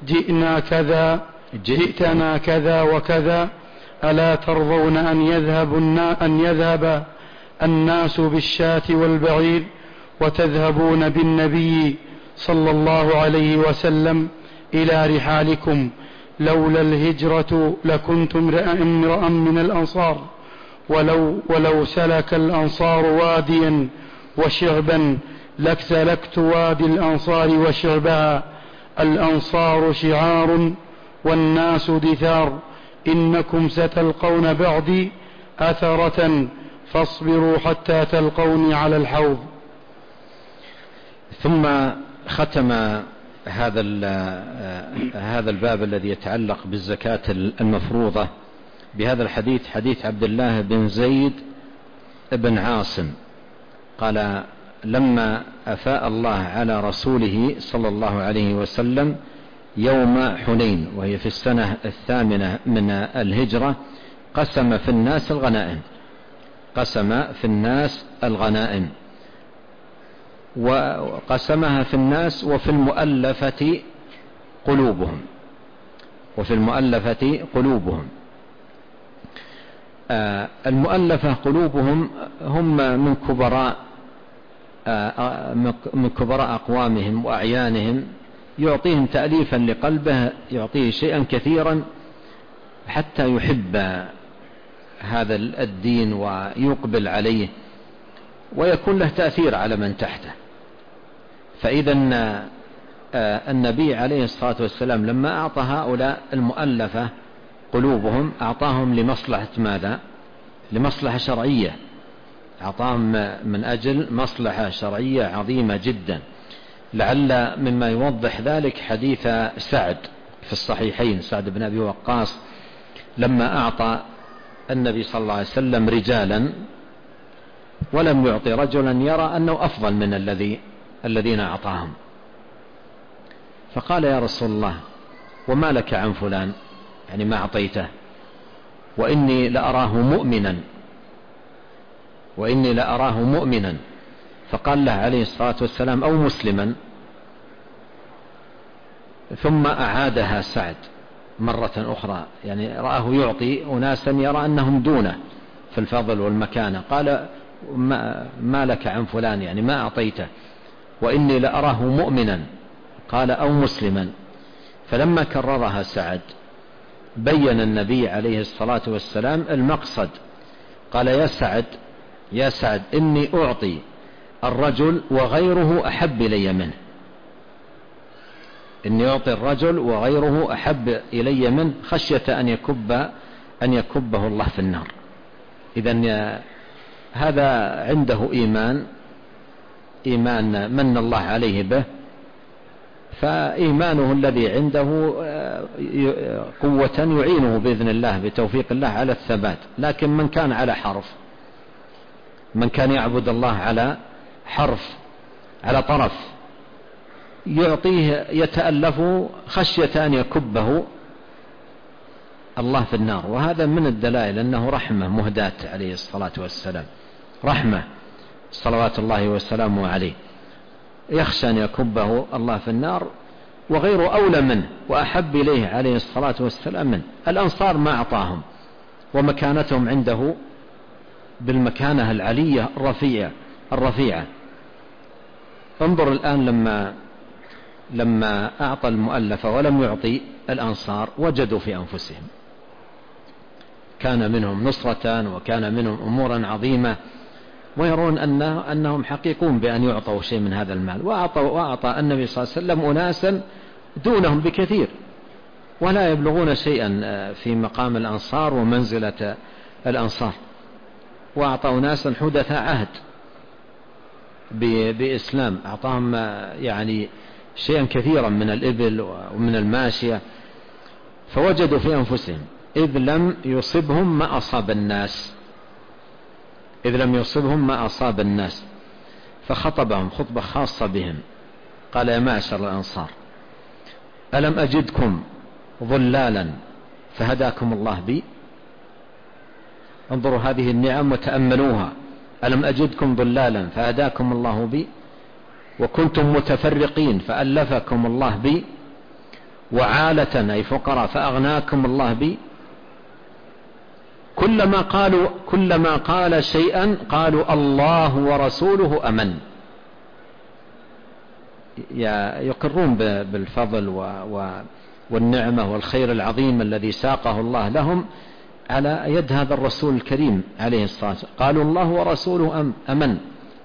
جئتنا كذا وكذا، ألا ترضون أن يذهب الناس بالشاة والبعير وتذهبون بالنبي صلى الله عليه وسلم إلى رحالكم؟ لولا الهجرة لكنتم امرأ من الأنصار، ولو سلك الأنصار واديا وشعبا لسلكت وادي الأنصار وشعبها. الأنصار شعار والناس دثار، إنكم ستلقون بعدي أثرة، فاصبروا حتى تلقوني على الحوض. ثم ختم هذا الباب الذي يتعلق بالزكاة المفروضة بهذا الحديث، حديث عبد الله بن زيد بن عاصم قال: لما أفاء الله على رسوله صلى الله عليه وسلم يوم حنين، وهي في السنة 8 من الهجرة، قسم في الناس الغنائم، وقسمها في الناس وفي المؤلفة قلوبهم. المؤلفة قلوبهم هم من كبراء أقوامهم وأعيانهم، يعطيهم تأليفا لقلبه، يعطيه شيئا كثيرا حتى يحب هذا الدين ويقبل عليه، ويكون له تأثير على من تحته. فإذا النبي عليه الصلاة والسلام لما أعطى هؤلاء المؤلفة قلوبهم أعطاهم لمصلحة ماذا؟ لمصلحة شرعية، أعطاهم من أجل مصلحة شرعية عظيمة جدا. لعل مما يوضح ذلك حديث سعد في الصحيحين، سعد بن أبي وقاص لما أعطى النبي صلى الله عليه وسلم رجالا ولم يعطي رجلا يرى أنه أفضل من الذين أعطاهم، فقال: يا رسول الله، وما لك عن فلان؟ يعني ما أعطيته، وإني لأراه مؤمنا. فقال له عليه الصلاة والسلام أو مسلما، ثم أعادها سعد مرة أخرى، يعني رآه يعطي أناسا يرى أنهم دونه في الفضل والمكانة، قال ما لك عن فلان، يعني ما أعطيته، وإني لأراه مؤمنا، قال أو مسلما. فلما كررها سعد بين النبي عليه الصلاة والسلام المقصد، قال يا سعد إني أعطي الرجل وغيره أحب إلي منه، إني أعطي الرجل وغيره أحب إلي منه خشية أن يكبه الله في النار. إذن هذا عنده إيمان من الله عليه به، فإيمانه الذي عنده قوة يعينه بإذن الله بتوفيق الله على الثبات. لكن من كان على حرف، من كان يعبد الله على حرف، على طرف، يعطيه يتألف خشية أن يكبه الله في النار. وهذا من الدلائل أنه رحمة مهداة عليه الصلاة والسلام، رحمة صلوات الله وسلامه عليه، يخشى أن يكبه الله في النار، وغيره أولى منه وأحب إليه عليه الصلاة والسلام منه. الأنصار ما أعطاهم، ومكانتهم عنده بالمكانة العلية الرفيعة. انظر الآن لما أعطى المؤلفة ولم يعطي الأنصار، وجدوا في أنفسهم كان منهم نصرة، وكان منهم أمورا عظيمة، ويرون أنهم حقيقون بأن يعطوا شيء من هذا المال. وأعطى النبي صلى الله عليه وسلم أناسا دونهم بكثير، ولا يبلغون شيئا في مقام الأنصار ومنزلة الأنصار. وأعطى أناسا حدثاء عهد بإسلام، أعطاهم يعني شيئا كثيرا من الإبل ومن الماشية. فوجدوا في أنفسهم إذ لم يصبهم ما أصاب الناس، فخطبهم خطبة خاصة بهم، قال يا معشر الأنصار ألم أجدكم ضلالا فهداكم الله بي؟ انظروا هذه النعم وتأملوها. ألم أجدكم ضلالا فهداكم الله بي، وكنتم متفرقين فألفكم الله بي، وعالة أي فقراء فأغناكم الله بي. كلما قال شيئا قالوا الله ورسوله أمن، يقرون بالفضل والنعمة والخير العظيم الذي ساقه الله لهم على يد هذا الرسول الكريم عليه الصلاة والسلام. قالوا الله ورسوله أمن،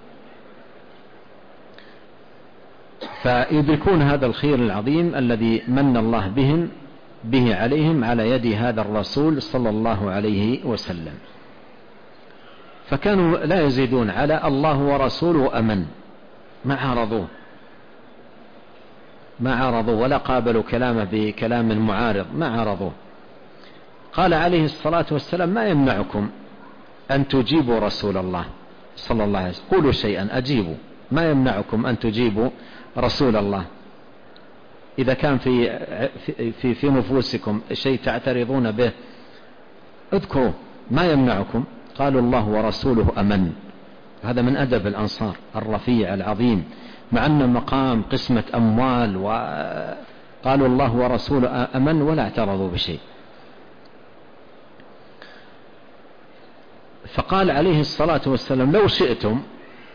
فيدركون هذا الخير العظيم الذي من الله به عليهم على يد هذا الرسول صلى الله عليه وسلم. فكانوا لا يزيدون على الله ورسوله أمن، ما عارضوا ولا قابلوا كلامه بكلام معارض، ما عارضوه. قال عليه الصلاة والسلام ما يمنعكم أن تجيبوا رسول الله صلى الله عليه وسلم؟ قولوا شيئا أجيبوا، ما يمنعكم أن تجيبوا رسول الله؟ إذا كان في نفوسكم شيء تعترضون به اذكروا، ما يمنعكم. قالوا الله ورسوله أمن. هذا من أدب الأنصار الرفيع العظيم، مع أن مقام قسمة أموال، وقالوا الله ورسوله أمن ولا اعترضوا بشيء. فقال عليه الصلاة والسلام لو شئتم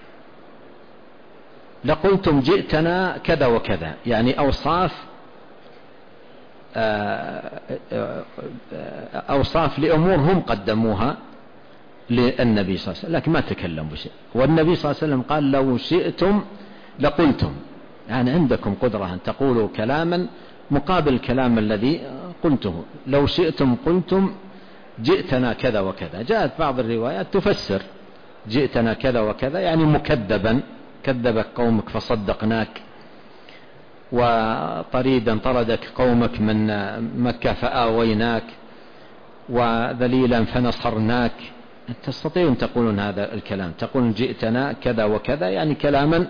لقلتم جئتنا كذا وكذا، يعني أوصاف لأمور هم قدموها للنبي صلى الله عليه وسلم، لكن ما تكلم بشيء. والنبي صلى الله عليه وسلم قال لو شئتم لقلتم، يعني عندكم قدرة أن تقولوا كلاما مقابل الكلام الذي قلته. لو شئتم قلتم جئتنا كذا وكذا. جاءت بعض الروايات تفسر جئتنا كذا وكذا يعني مكذبا، كذبك قومك فصدقناك، وطريدا طردك قومك من مكة فآويناك، وذليلا فنصرناك. تستطيعون تقولون هذا الكلام، تقولون جئتنا كذا وكذا يعني كلاما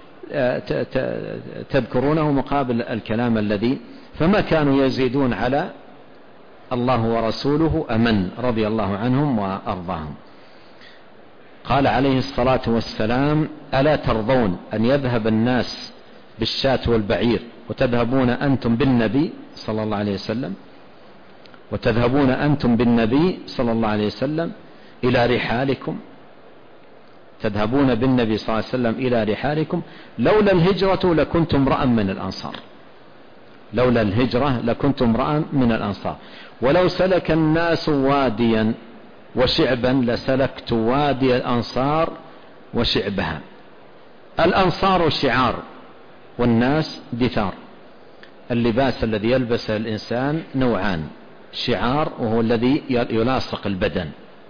تذكرونه مقابل الكلام الذي. فما كانوا يزيدون على الله ورسوله أمن، رضي الله عنهم وأرضاهم. قال عليه الصلاة والسلام: ألا ترضون أن يذهب الناس بالشاة والبعير وتذهبون أنتم بالنبي صلى الله عليه وسلم، وتذهبون أنتم بالنبي صلى الله عليه وسلم إلى رحالكم، تذهبون بالنبي صلى الله عليه وسلم إلى رحالكم، لولا الهجرة لكنت امرأ من الأنصار، لولا الهجرة كنت امرأ من الأنصار، ولو سلك الناس واديا وشعبا لسلكت وادي الأنصار وشعبها. الأنصار شعار والناس دثار. اللباس الذي يلبسه الإنسان نوعان: شعار وهو الذي يلاصق البدن.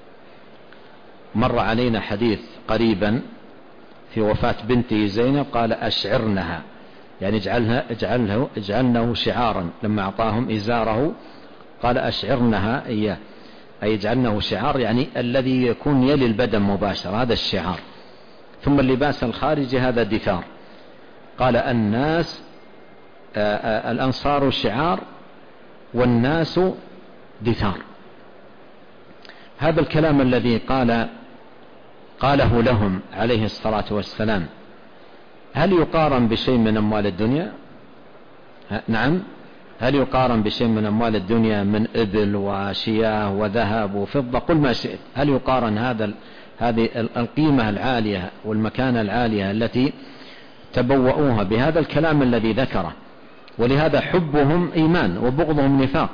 مر علينا حديث قريبا في وفاة بنته زينب قال: أشعرنها، يعني اجعلنه شعارا. لما أعطاهم إزاره قال: أشعرنها إياه، أي اجعلنه شعار، يعني الذي يكون يلي البدن مباشرة، هذا الشعار. ثم اللباس الخارجي هذا دثار. قال: الناس الأنصار شعار والناس دثار. هذا الكلام الذي قاله لهم عليه الصلاة والسلام هل يقارن بشيء من أموال الدنيا؟ نعم، هل يقارن بشيء من أموال الدنيا من إبل وشياه وذهب وفضة؟ قل ما شئت. هل يقارن هذه القيمة العالية والمكانة العالية التي تبوؤوها بهذا الكلام الذي ذكره؟ ولهذا حبهم إيمان وبغضهم نفاق،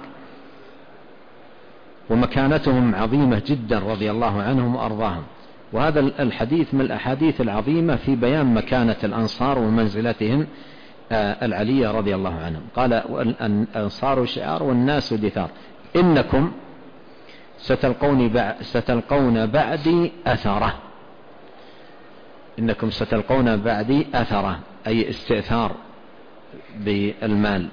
ومكانتهم عظيمة جدا رضي الله عنهم وأرضاهم. وهذا الحديث من الأحاديث العظيمة في بيان مكانة الأنصار ومنزلتهم العلية رضي الله عنهم. قال: الأنصار شعار والناس دثار. إنكم ستلقون بعدي أثرة. إنكم ستلقون بعدي أثرة، أي استئثار بالمال.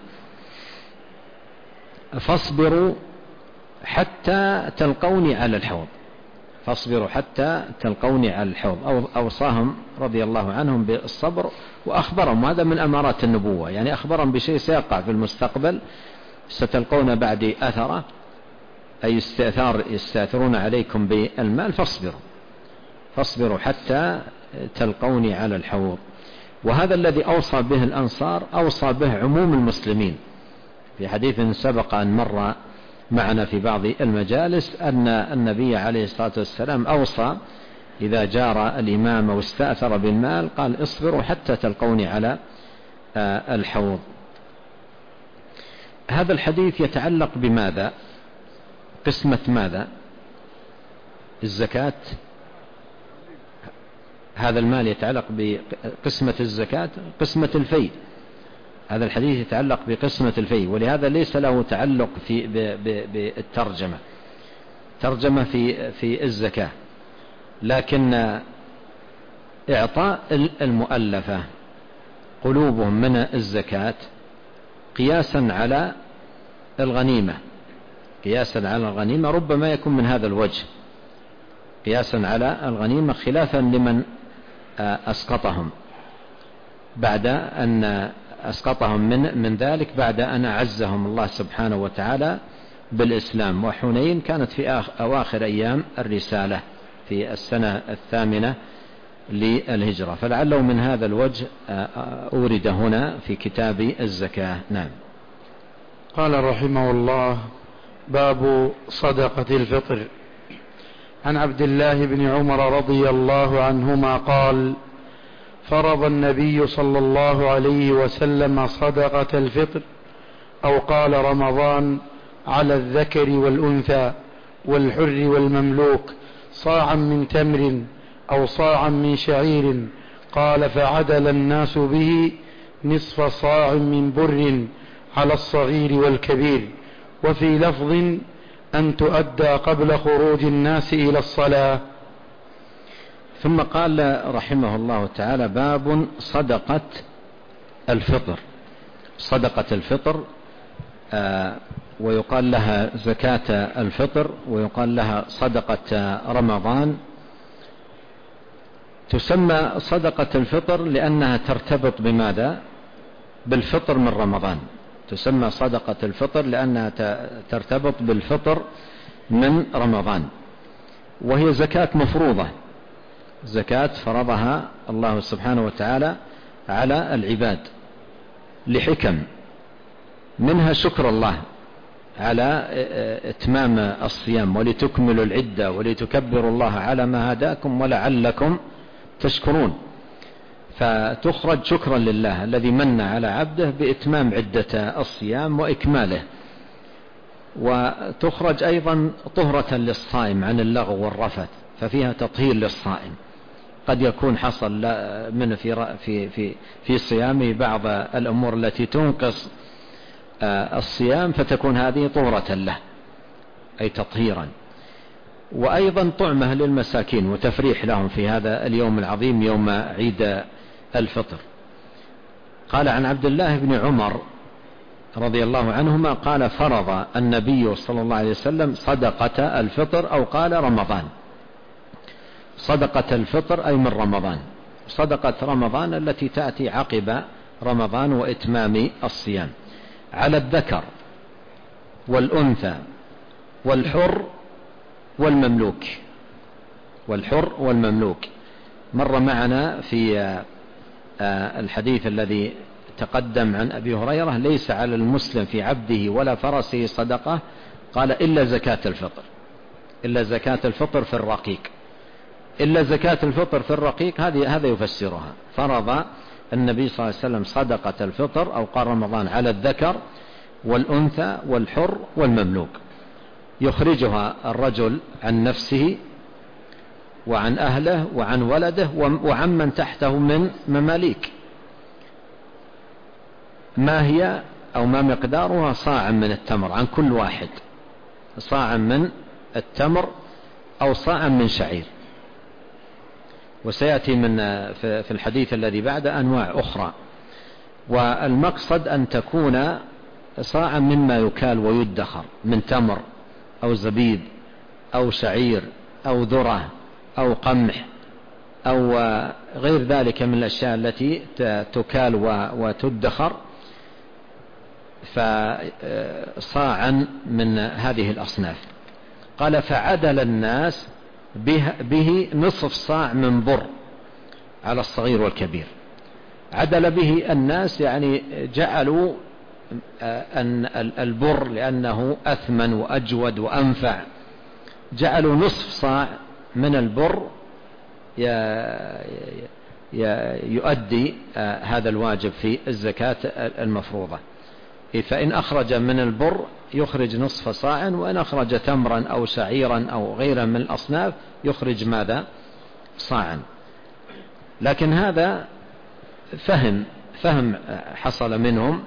فاصبروا حتى تلقوني على الحوض، فاصبروا حتى تلقوني على الحوض. أوصاهم رضي الله عنهم بالصبر وأخبرهم، هذا من أمارات النبوة، يعني أخبرهم بشيء سيقع في المستقبل: ستلقون بعدي أثرة، أي يستأثرون عليكم بالمال، فاصبروا حتى تلقوني على الحوض. وهذا الذي أوصى به الأنصار أوصى به عموم المسلمين. في حديث سبق أن مر معنا في بعض المجالس أن النبي عليه الصلاة والسلام أوصى إذا جار الإمام واستأثر بالمال قال: اصبروا حتى تلقوني على الحوض. هذا الحديث يتعلق بماذا؟ قسمة ماذا؟ الزكاة. هذا المال يتعلق بقسمة الزكاة، قسمة الفيء. هذا الحديث يتعلق بقسمة الفيء، ولهذا ليس له تعلق بالترجمة، ترجمة في الزكاة. لكن إعطاء المؤلفة قلوبهم من الزكاة قياسا على الغنيمة، قياسا على الغنيمة ربما يكون من هذا الوجه، قياسا على الغنيمة، خلافا لمن أسقطهم بعد أن أسقطهم من ذلك بعد أن أعزهم الله سبحانه وتعالى بالإسلام. وحنين كانت في أواخر أيام الرسالة في السنة 8 للهجرة، فلعله من هذا الوجه أورد هنا في كتاب الزكاة. نعم. قال رحمه الله: باب صدقة الفطر. عن عبد الله بن عمر رضي الله عنهما قال: فرض النبي صلى الله عليه وسلم صدقة الفطر، أو قال رمضان، على الذكر والأنثى والحر والمملوك صاعا من تمر أو صاعا من شعير. قال: فعدل الناس به نصف صاع من بر على الصغير والكبير. وفي لفظ: أن تؤدى قبل خروج الناس إلى الصلاة. ثم قال رحمه الله تعالى: باب صدقة الفطر. صدقة الفطر ويقال لها زكاة الفطر، ويقال لها صدقة رمضان. تسمى صدقة الفطر لأنها ترتبط بماذا؟ بالفطر من رمضان. تسمى صدقة الفطر لأنها ترتبط بالفطر من رمضان، وهي زكاة مفروضة زكاة فرضها الله سبحانه وتعالى على العباد لحكم، منها شكر الله على إتمام الصيام، ولتكملوا العدة ولتكبروا الله على ما هداكم ولعلكم تشكرون. فتخرج شكرا لله الذي من على عبده بإتمام عدة الصيام وإكماله، وتخرج أيضا طهرة للصائم عن اللغو والرفث، ففيها تطهير للصائم. قد يكون حصل من في صيامه بعض الأمور التي تنقص الصيام، فتكون هذه طهرة له أي تطهيرا. وأيضا طعمة للمساكين وتفريح لهم في هذا اليوم العظيم يوم عيد الفطر. قال عن عبد الله بن عمر رضي الله عنهما قال فرض النبي صلى الله عليه وسلم صدقة الفطر، أو قال رمضان. صدقة الفطر أي من رمضان، صدقة رمضان التي تأتي عقب رمضان وإتمام الصيام، على الذكر والأنثى والحر والمملوك. والحر والمملوك مر معنا في الحديث الذي تقدم عن أبي هريرة: ليس على المسلم في عبده ولا فرسه صدقة، قال إلا زكاة الفطر. إلا زكاة الفطر في الرقيق، إلا زكاة الفطر في الرقيق، هذا يفسرها. فرض النبي صلى الله عليه وسلم صدقة الفطر أو قال رمضان على الذكر والأنثى والحر والمملوك، يخرجها الرجل عن نفسه وعن أهله وعن ولده وعن من تحته من مماليك. ما هي أو ما مقدارها؟ صاع من التمر عن كل واحد، صاع من التمر أو صاع من شعير. وسيأتي في الحديث الذي بعده أنواع أخرى. والمقصد أن تكون صاعا مما يكال ويدخر من تمر أو زبيب أو شعير أو ذرة أو قمح أو غير ذلك من الأشياء التي تكال وتدخر، فصاعا من هذه الأصناف. قال فعدل الناس به نصف صاع من بر على الصغير والكبير. عدل به الناس يعني جعلوا أن البر لأنه أثمن وأجود وأنفع، جعلوا نصف صاع من البر يؤدي هذا الواجب في الزكاة المفروضة. فإن أخرج من البر يخرج نصف صاع، وإن أخرج تمرا أو شعيرا أو غيرا من الأصناف يخرج ماذا؟ صاعا. لكن هذا فهم حصل منهم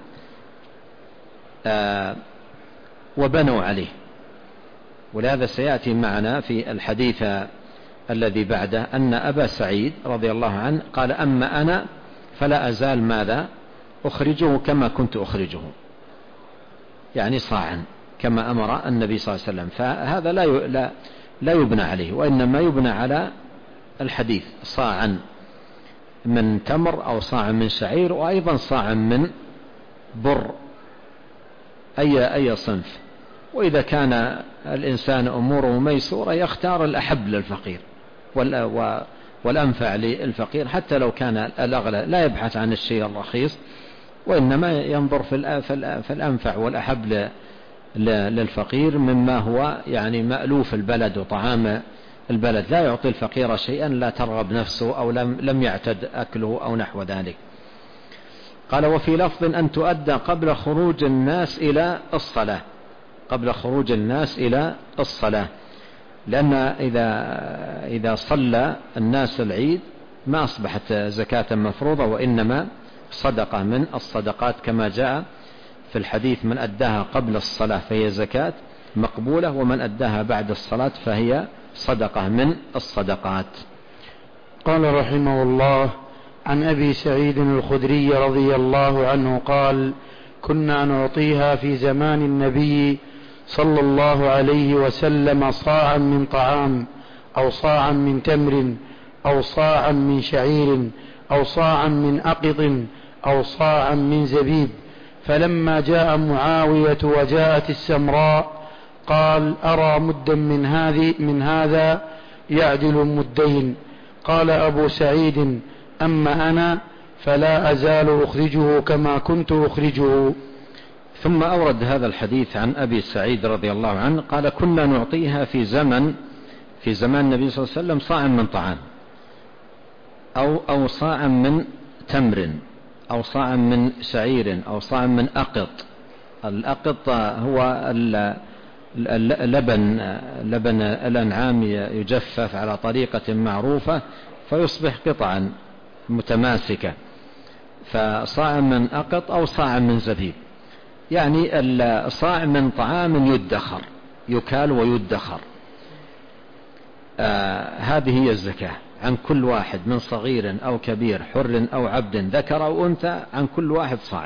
وبنوا عليه، ولهذا سيأتي معنا في الحديث الذي بعده أن أبا سعيد رضي الله عنه قال أما أنا فلا أزال ماذا؟ أخرجه كما كنت أخرجه، يعني صاعا كما أمر النبي صلى الله عليه وسلم. فهذا لا يبنى عليه، وإنما يبنى على الحديث صاعا من تمر أو صاعا من شعير، وأيضا صاعا من بر أي صنف. وإذا كان الإنسان أموره ميسورة يختار الأحب للفقير والأنفع للفقير، حتى لو كان الأغلى لا يبحث عن الشيء الرخيص، وإنما ينظر في الأنفع والأحب للفقير مما هو يعني مألوف البلد وطعام البلد. لا يعطي الفقير شيئا لا ترغب نفسه أو لم يعتد أكله أو نحو ذلك. قال وفي لفظ أن تؤدى قبل خروج الناس إلى الصلاة، قبل خروج الناس إلى الصلاة، لأن إذا صلى الناس العيد ما أصبحت زكاة مفروضة، وإنما صدقة من الصدقات، كما جاء في الحديث من أداها قبل الصلاة فهي زكاة مقبولة، ومن أداها بعد الصلاة فهي صدقة من الصدقات. قال رحمه الله عن أبي سعيد الخدري رضي الله عنه قال كنا نعطيها في زمان النبي صلى الله عليه وسلم صاعا من طعام أو صاعا من تمر أو صاعا من شعير أو صاعا من أقط أو صاعا من زبيب. فلما جاء معاوية وجاءت السمراء قال أرى مدا من هذا يعدل مدين. قال أبو سعيد: أما أنا فلا أزال أخرجه كما كنت أخرجه. ثم أورد هذا الحديث عن أبي سعيد رضي الله عنه قال: كنا نعطيها في زمان النبي صلى الله عليه وسلم صاع من طعام أو صاع من تمر أو صاع من شعير أو صاع من أقط. الأقط هو لبن الأنعام يجفف على طريقة معروفة فيصبح قطعا متماسكة، فصاع من أقط أو صاع من زبيب، يعني الصاع من طعام يدخر، يكال ويدخر. هذه هي الزكاة عن كل واحد من صغير أو كبير، حر أو عبد، ذكر أو أنثى، عن كل واحد صاع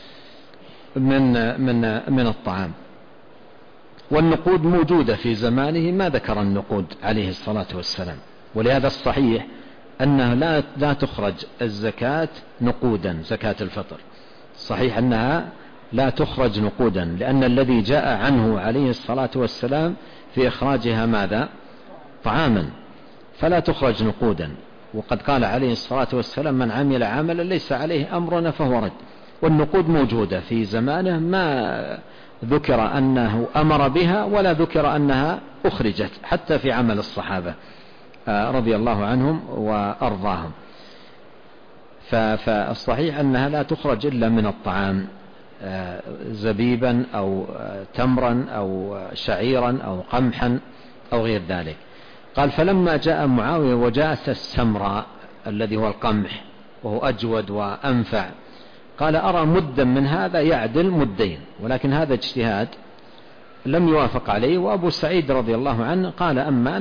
من الطعام. والنقود موجودة في زمانه، ما ذكر النقود عليه الصلاة والسلام، ولهذا الصحيح أنها لا تخرج الزكاة نقودا، زكاة الفطر صحيح أنها لا تخرج نقودا، لأن الذي جاء عنه عليه الصلاة والسلام في إخراجها ماذا؟ طعاما، فلا تخرج نقودا. وقد قال عليه الصلاة والسلام: من عمل عملا ليس عليه أمرنا فهو رد. والنقود موجودة في زمانه، ما ذكر أنه أمر بها ولا ذكر أنها أخرجت، حتى في عمل الصحابة رضي الله عنهم وأرضاهم. فالصحيح أنها لا تخرج إلا من الطعام، زبيبا أو تمرا أو شعيرا أو قمحا أو غير ذلك. قال: فلما جاء معاوية وجاءت السمراء الذي هو القمح وهو أجود وأنفع، قال: أرى مدا من هذا يعدل مدين، ولكن هذا اجتهاد لم يوافق عليه. وأبو سعيد رضي الله عنه قال: أما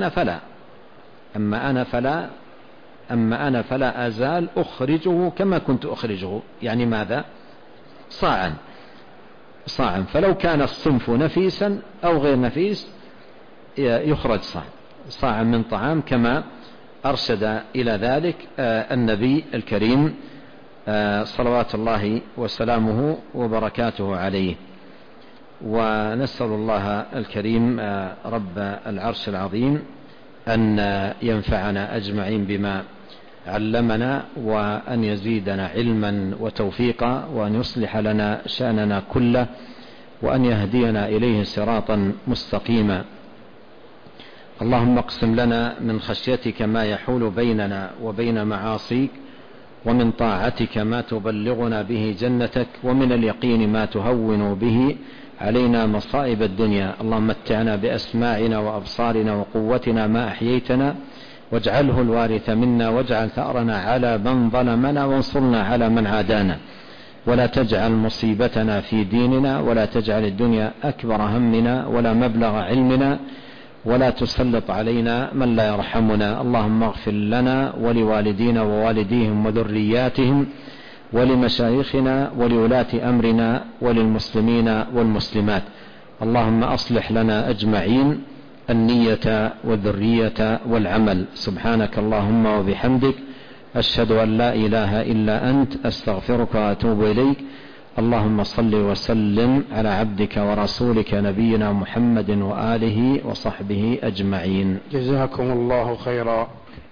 أنا فلا أزال أخرجه كما كنت أخرجه، يعني ماذا؟ صاعا، فلو كان الصنف نفيسا أو غير نفيس يخرج صاعا من طعام، كما أرشد إلى ذلك النبي الكريم صلوات الله وسلامه وبركاته عليه. ونسأل الله الكريم رب العرش العظيم أن ينفعنا أجمعين بما علمنا، وأن يزيدنا علما وتوفيقا، وأن يصلح لنا شأننا كله، وأن يهدينا إليه صراطا مستقيما. اللهم اقسم لنا من خشيتك ما يحول بيننا وبين معاصيك، ومن طاعتك ما تبلغنا به جنتك، ومن اليقين ما تهون به علينا مصائب الدنيا. اللهم متعنا بأسماعنا وأبصارنا وقوتنا ما أحييتنا، واجعله الوارث منا، واجعل ثأرنا على من ظلمنا، وانصرنا على من عادانا، ولا تجعل مصيبتنا في ديننا، ولا تجعل الدنيا أكبر همنا ولا مبلغ علمنا، ولا تسلط علينا من لا يرحمنا. اللهم اغفر لنا ولوالدينا ووالديهم وذرياتهم ولمشايخنا ولولاة أمرنا وللمسلمين والمسلمات. اللهم أصلح لنا أجمعين النية والذرية والعمل. سبحانك اللهم وبحمدك، أشهد أن لا إله إلا أنت، أستغفرك وأتوب إليك. اللهم صل وسلم على عبدك ورسولك نبينا محمد وآله وصحبه أجمعين. جزاكم الله خيرا.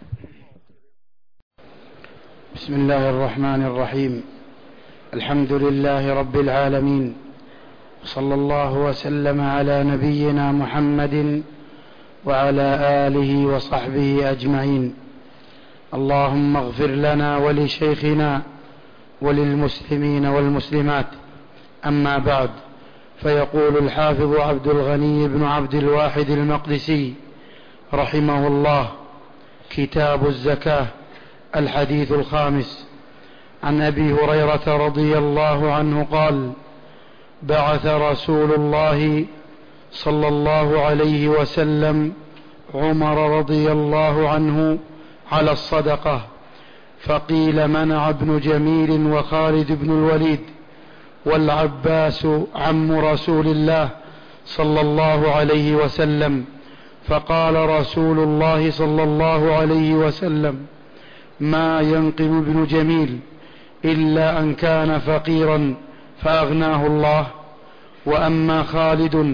بسم الله الرحمن الرحيم. الحمد لله رب العالمين، صلى الله وسلم على نبينا محمد وعلى آله وصحبه أجمعين. اللهم اغفر لنا ولشيخنا وللمسلمين والمسلمات. أما بعد، فيقول الحافظ عبد الغني بن عبد الواحد المقدسي رحمه الله: كتاب الزكاة. الحديث الخامس. عن أبي هريرة رضي الله عنه قال: بعث رسول الله صلى الله عليه وسلم عمر رضي الله عنه على الصدقة، فقيل منع ابن جميل وخالد بن الوليد والعباس عم رسول الله صلى الله عليه وسلم، فقال رسول الله صلى الله عليه وسلم: ما ينقم ابن جميل إلا أن كان فقيرا فأغناه الله، وأما خالد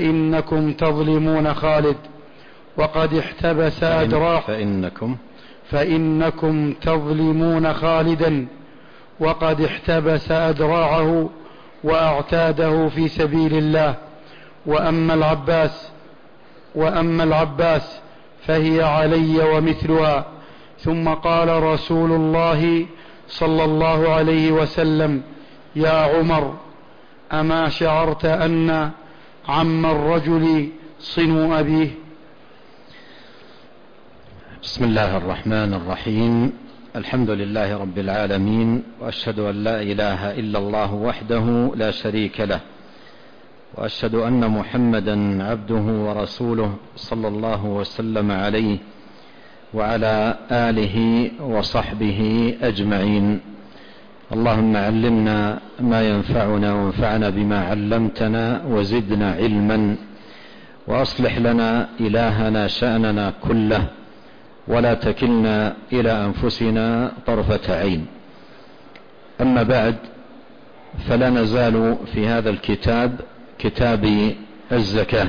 فإنكم تظلمون خالد، وقد احتبس أدراك فإنكم تظلمون خالدا وقد احتبس أدراعه وأعتاده في سبيل الله. وأما العباس فهي علي ومثلها. ثم قال رسول الله صلى الله عليه وسلم: يا عمر، أما شعرت أن عم الرجل صنو أبيه؟ بسم الله الرحمن الرحيم. الحمد لله رب العالمين، وأشهد أن لا إله إلا الله وحده لا شريك له، وأشهد أن محمدا عبده ورسوله صلى الله وسلم عليه وعلى آله وصحبه أجمعين. اللهم علمنا ما ينفعنا وانفعنا بما علمتنا وزدنا علما، وأصلح لنا إلهنا شأننا كله، ولا تكلنا إلى أنفسنا طرفة عين. أما بعد، فلا نزال في هذا الكتاب، كتاب الزكاة.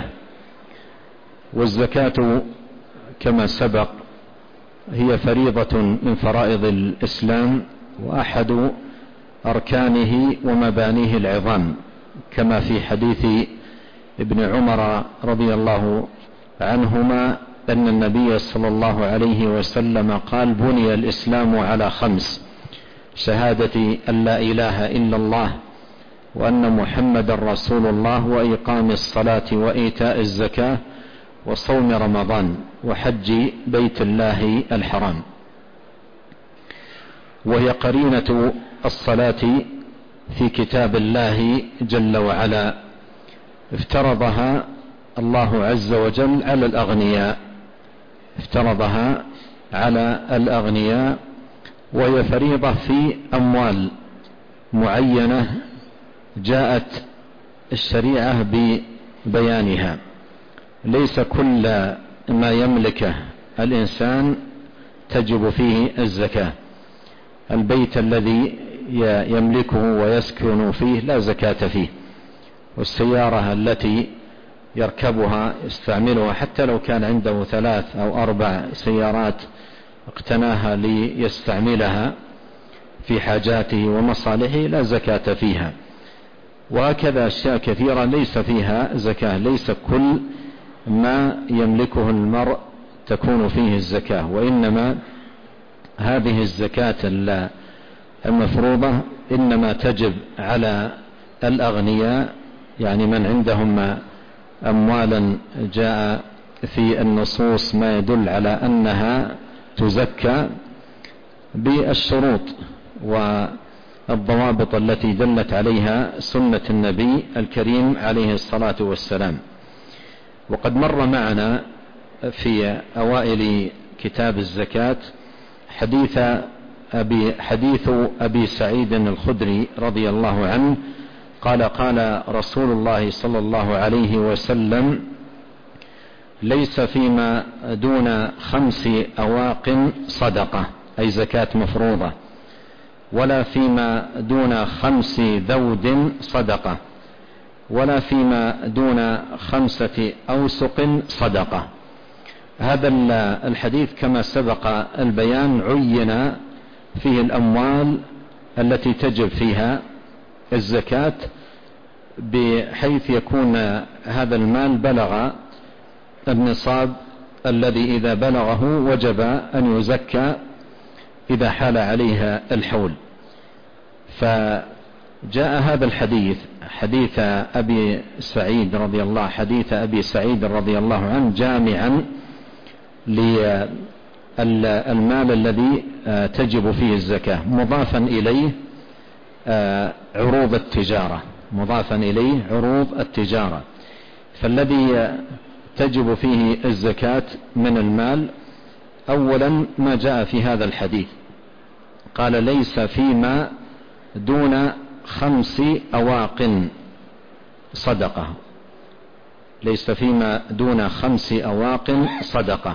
والزكاة كما سبق هي فريضة من فرائض الإسلام، وأحد أركانه ومبانيه العظام، كما في حديث ابن عمر رضي الله عنهما أن النبي صلى الله عليه وسلم قال: بني الإسلام على 5: شهادة أن لا إله إلا الله، وأن محمد رسول الله، وإقام الصلاة، وإيتاء الزكاة، وصوم رمضان، وحج بيت الله الحرام. وهي قرينة الصلاة في كتاب الله جل وعلا، افترضها الله عز وجل على الأغنياء، افترضها على الأغنياء، وهي فريضة في أموال معينة جاءت الشريعة ببيانها. ليس كل ما يملكه الإنسان تجب فيه الزكاة. البيت الذي يملكه ويسكن فيه لا زكاة فيه، والسيارة التي يركبها يستعملها، حتى لو كان عنده 3 أو 4 سيارات اقتناها ليستعملها في حاجاته ومصالحه، لا زكاة فيها. وهكذا أشياء كثيرة ليس فيها زكاة. ليس كل ما يملكه المرء تكون فيه الزكاة، وإنما هذه الزكاة المفروضة إنما تجب على الأغنياء، يعني من عندهم أموالا جاء في النصوص ما يدل على أنها تزكى بالشروط والضوابط التي دلت عليها سنة النبي الكريم عليه الصلاة والسلام. وقد مر معنا في أوائل كتاب الزكاة حديث أبي سعيد الخدري رضي الله عنه قال: قال رسول الله صلى الله عليه وسلم: ليس فيما دون 5 أواق صدقة، أي زكاة مفروضة، ولا فيما دون 5 ذود صدقة، ولا فيما دون 5 أوسق صدقة. هذا الحديث كما سبق البيان عين فيه الأموال التي تجب فيها الزكاة، بحيث يكون هذا المال بلغ النصاب الذي إذا بلغه وجب أن يزكى إذا حال عليها الحول. فجاء هذا الحديث، حديث أبي سعيد رضي الله عنه، جامعا للمال الذي تجب فيه الزكاة، مضافا إليه عروض التجارة. فالذي تجب فيه الزكاة من المال أولا ما جاء في هذا الحديث، قال: ليس فيما دون 5 أواق صدقة. ليس فيما دون 5 أواق صدقة.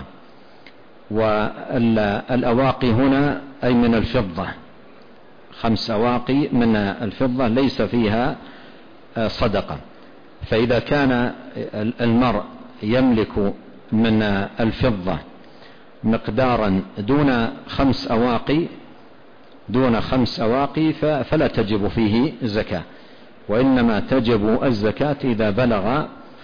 والأواق هنا أي من الفضة، 5 أواقي من الفضة ليس فيها صدقة. فإذا كان المرء يملك من الفضة مقدارا دون 5 أواقي فلا تجب فيه زكاة، وإنما تجب الزكاة إذا بلغ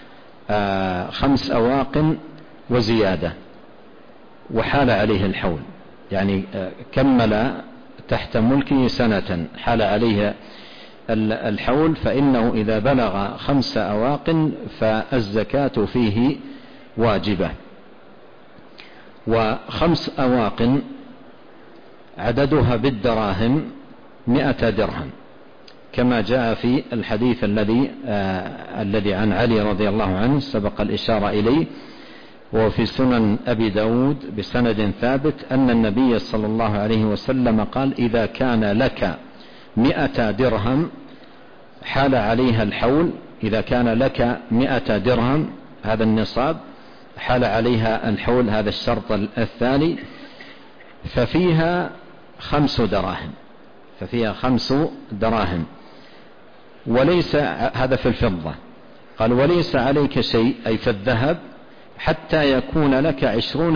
5 أواق وزيادة وحال عليه الحول، يعني كمل تحت ملكه سنة حال عليه الحول، فإنه إذا بلغ 5 أواق فالزكاة فيه واجبة. و5 أواق عددها بالدراهم 100 درهم، كما جاء في الحديث الذي عن علي رضي الله عنه سبق الإشارة إليه، وفي سنن أبي داود بسند ثابت أن النبي صلى الله عليه وسلم قال: إذا كان لك 100 درهم حال عليها الحول، إذا كان لك 100 درهم هذا النصاب حال عليها الحول، هذا الشرط الثاني، ففيها 5 دراهم، وليس هذا في الفضة. قال: وليس عليك شيء، أي في الذهب، حتى يكون لك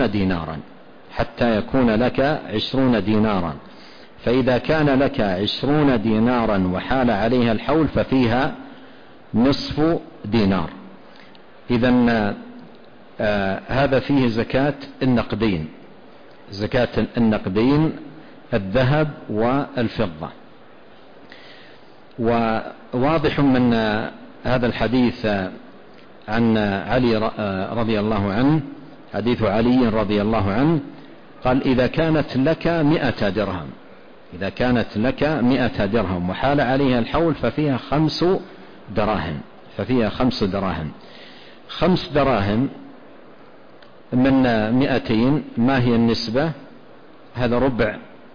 20 دينارا، فإذا كان لك 20 دينارا وحال عليها الحول ففيها نصف دينار. إذن هذا فيه زكاة النقدين، الذهب والفضة. وواضح من هذا الحديث عن علي رضي الله عنه، حديث علي رضي الله عنه، قال: إذا كانت لك 100 درهم وحال عليها الحول ففيها 5 دراهم. 5 دراهم من 200 ما هي النسبة؟ هذا ربع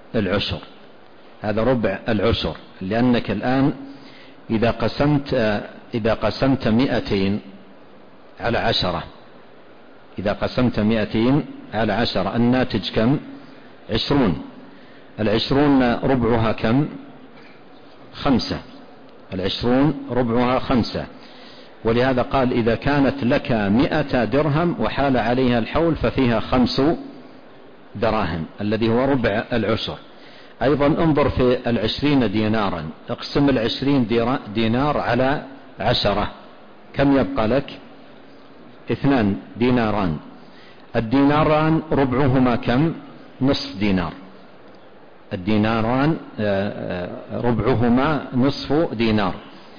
العشر، لأنك الآن إذا قسمت 200 على 10 الناتج كم؟ 20. 20 ربعها كم؟ 5. 20 ربعها 5. ولهذا قال: إذا كانت لك 100 درهم وحال عليها الحول ففيها 5 دراهم، الذي هو ربع العشر. أيضا انظر في 20 دينارا، اقسم 20 دينار على 10، كم يبقى لك؟ 2 ديناران. الديناران ربعهما كم؟ نصف دينار. الديناران ربعهما نصف دينار.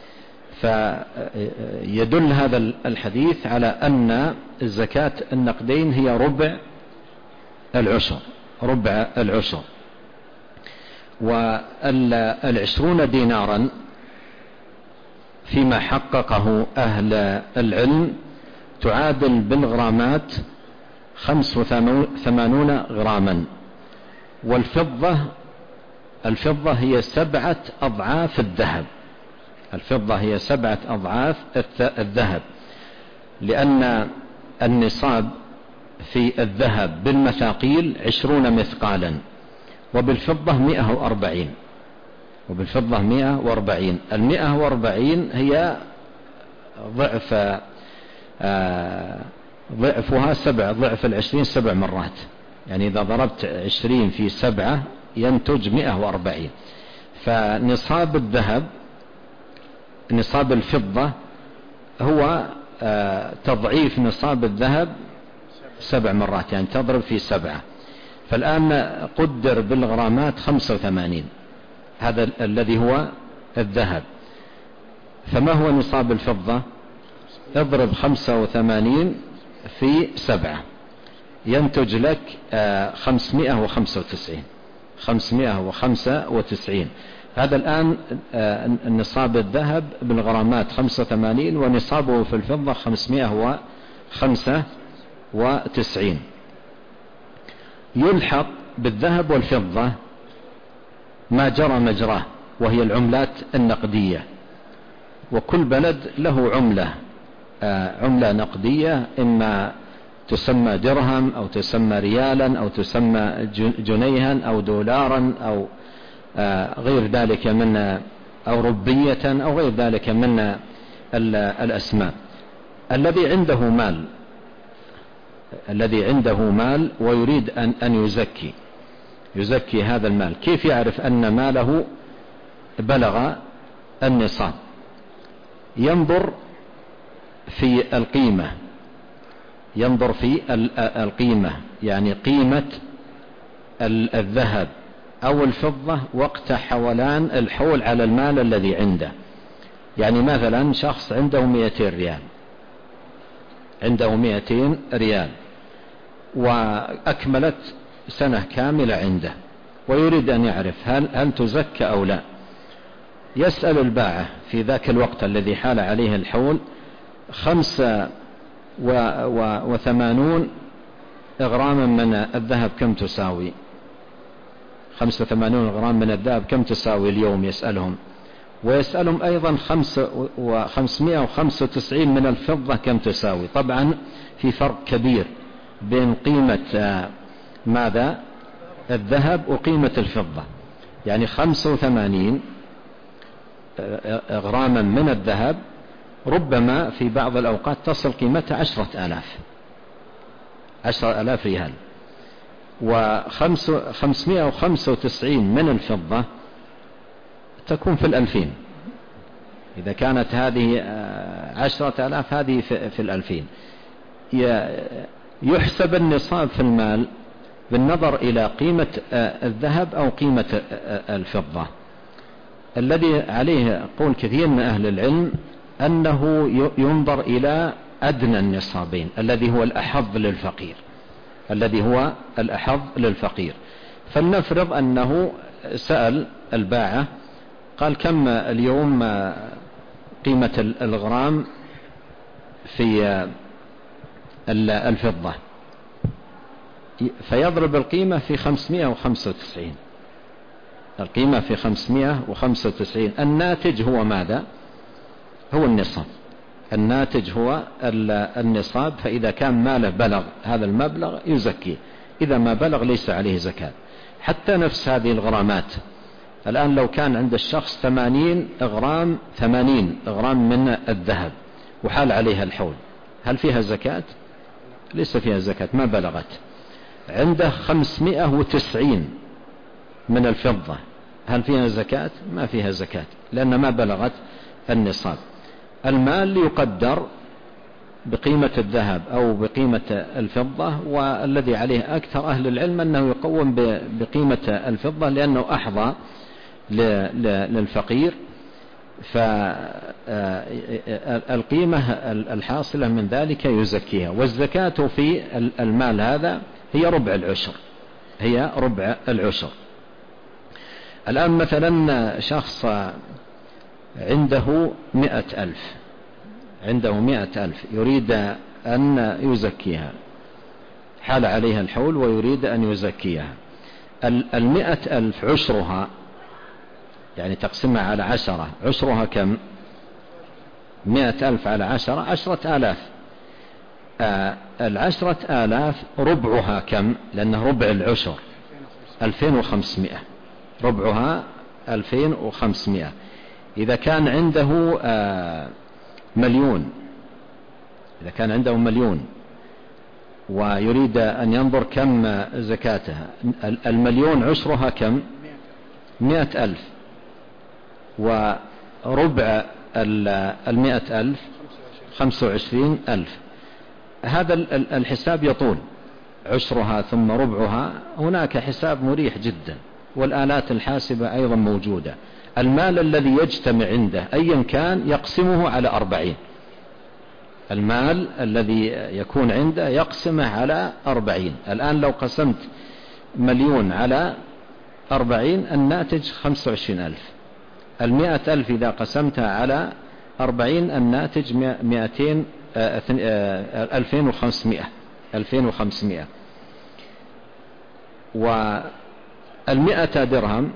فيدل هذا الحديث على أن الزكاة النقدين هي ربع العشر. وال20 دينارا فيما حققه أهل العلم تعادل بالغرامات 85 غراما. والفضة هي 7 أضعاف الذهب. الفضة هي 7 أضعاف الذهب، لأن النصاب في الذهب بالمثاقيل 20 مثقالا، وبالفضة 140. 140 هي ضعفها 7، ضعف 20 7 مرات، يعني إذا ضربت 20 في 7 ينتج 140. فنصاب الذهب، نصاب الفضة هو تضعيف نصاب الذهب 7 مرات، يعني تضرب في 7. فالآن قدر بالغرامات 85، هذا الذي هو الذهب. فما هو نصاب الفضة؟ اضرب 85 في 7 ينتج لك 595. هذا الآن نصاب الذهب بالغرامات 85، ونصابه في الفضة 595. يلحق بالذهب والفضة ما جرى مجراه، وهي العملات النقدية. وكل بلد له عملة نقدية، إما تسمى درهم أو تسمى ريالا أو تسمى جنيها أو دولارا أو غير ذلك من، أو ربية أو غير ذلك من الأسماء. الذي عنده مال الذي عنده مال ويريد أن يزكي هذا المال، كيف يعرف أن ماله بلغ النصاب؟ ينظر في القيمة، يعني قيمة الذهب أو الفضة وقت حولان الحول على المال الذي عنده. يعني مثلا شخص عنده 200 ريال وأكملت سنة كاملة عنده، ويريد أن يعرف هل تزكى أو لا. يسأل الباعة في ذاك الوقت الذي حال عليه الحول 85 غراما من الذهب كم تساوي؟ 85 غرام من الذهب كم تساوي اليوم؟ يسألهم. ويسألهم أيضا 595 من الفضة كم تساوي؟ طبعا في فرق كبير بين قيمة ماذا؟ الذهب وقيمة الفضة. يعني 85 غراما من الذهب ربما في بعض الأوقات تصل قيمتها 10,000 ريال، و595 من الفضة تكون في 2000. إذا كانت هذه 10,000 هذه في 2000. يحسب النصاب في المال بالنظر إلى قيمة الذهب أو قيمة الفضة. الذي عليه قول كثير من أهل العلم أنه ينظر إلى أدنى النصابين الذي هو الأحظ للفقير. فلنفرض أنه سأل الباعة قال كم اليوم قيمة الغرام في الفضة، فيضرب القيمة في 595. القيمة في 595. الناتج هو ماذا؟ هو النصاب. الناتج هو النصاب. فإذا كان ماله بلغ هذا المبلغ يزكيه، إذا ما بلغ ليس عليه زكاة. حتى نفس هذه الغرامات الآن لو كان عند الشخص 80 غرام من الذهب وحال عليها الحول، هل فيها زكاة؟ ليس فيها زكاة، ما بلغت. عنده 590 من الفضة، هل فيها زكاة؟ ما فيها زكاة، لأن ما بلغت النصاب. المال يقدر بقيمة الذهب أو بقيمة الفضة، والذي عليه أكثر أهل العلم أنه يقوم بقيمة الفضة لأنه أحظى للفقير. فالقيمة الحاصلة من ذلك يزكيها. والزكاة في المال هذا هي ربع العشر. الآن مثلا شخص عنده 100,000 يريد أن يزكيها، حال عليها الحول ويريد أن يزكيها. 100,000 عشرها، يعني تقسمها على 10، عشرها كم؟ 100,000 على 10,000. 10,000 ربعها كم؟ لأنه ربع العشر 2500، ربعها 2500. إذا كان عنده مليون ويريد أن ينظر كم زكاتها، 1,000,000 عشرها كم؟ 100,000. وربع 100,000 25,000. هذا الحساب يطول، عشرها ثم ربعها. هناك حساب مريح جدا، والآلات الحاسبة أيضا موجودة. المال الذي يجتمع عنده أيا كان يقسمه على 40. المال الذي يكون عنده يقسمه على 40. الآن لو قسمت 1,000,000 على 40 الناتج 25,000. 100,000 إذا قسمتها على 40 الناتج 2,500. والمئة درهم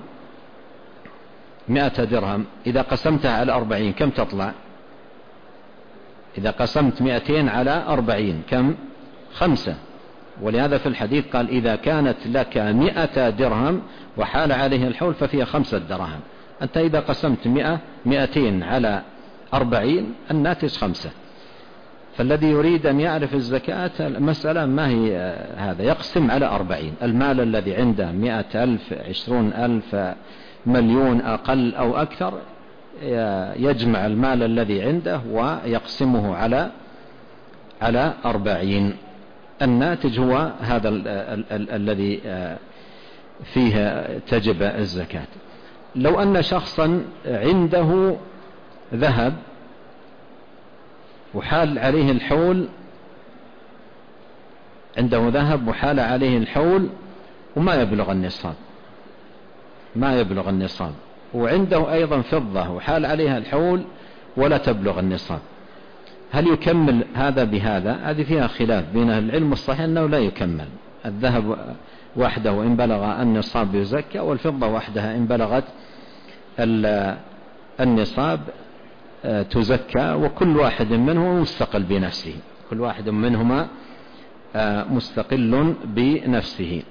100 درهم إذا قسمتها على 40 كم تطلع؟ إذا قسمت 200 على 40 كم؟ 5. ولهذا في الحديث قال إذا كانت لك 100 درهم وحال عليه الحول ففيها 5 دراهم. أنت إذا قسمت 200 على 40 الناتج 5. فالذي يريد أن يعرف الزكاة المسألة ما هي هذا، يقسم على 40. المال الذي عنده 100,000 20,000 مليون أقل أو أكثر، يجمع المال الذي عنده ويقسمه على 40. الناتج هو هذا الذي فيه تجب الزكاة. لو أن شخصا عنده ذهب وحال عليه الحول، عنده ذهب وحال عليه الحول وما يبلغ النصاب، وعنده أيضا فضة وحال عليها الحول ولا تبلغ النصاب، هل يكمل هذا بهذا؟ هذه فيها خلاف بين أهل العلم، الصحيح أنه لا يكمل. الذهب وحده إن بلغ النصاب يزكى، والفضة وحدها إن بلغت النصاب تزكى، وكل واحد منهم مستقل بنفسه، كل واحد منهما مستقل بنفسه.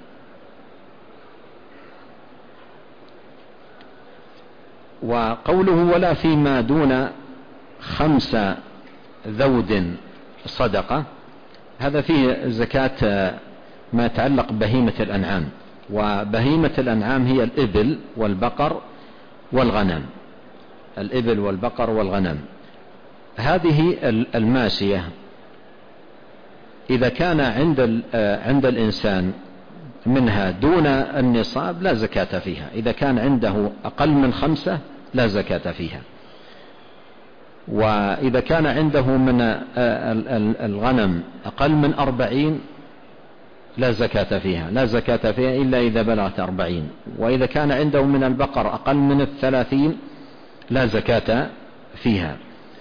وقوله ولا فيما دون 5 ذود صدقة، هذا فيه زكاة ما يتعلق بهيمة الأنعام، وبهيمة الأنعام هي الإبل والبقر والغنم. الإبل والبقر والغنم هذه الماشية إذا كان عند الإنسان منها دون النصاب لا زكاة فيها، إذا كان عنده أقل من 5 لا زكاة فيها. وإذا كان عنده من الغنم أقل من 40 لا زكاة فيها إلا إذا بلغت 40. وإذا كان عنده من البقر أقل من 30 لا زكاة فيها.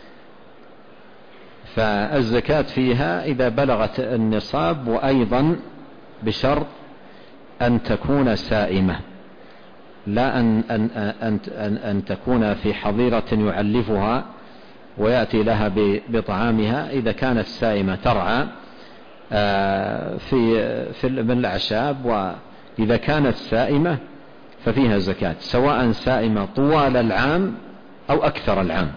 فالزكاة فيها إذا بلغت النصاب، وأيضا بشرط أن تكون سائمة، لا أن تكون في حظيرة يعلفها ويأتي لها بطعامها. إذا كانت سائمة ترعى من الأعشاب، وإذا كانت سائمة ففيها زكاة، سواء سائمة طوال العام أو أكثر العام.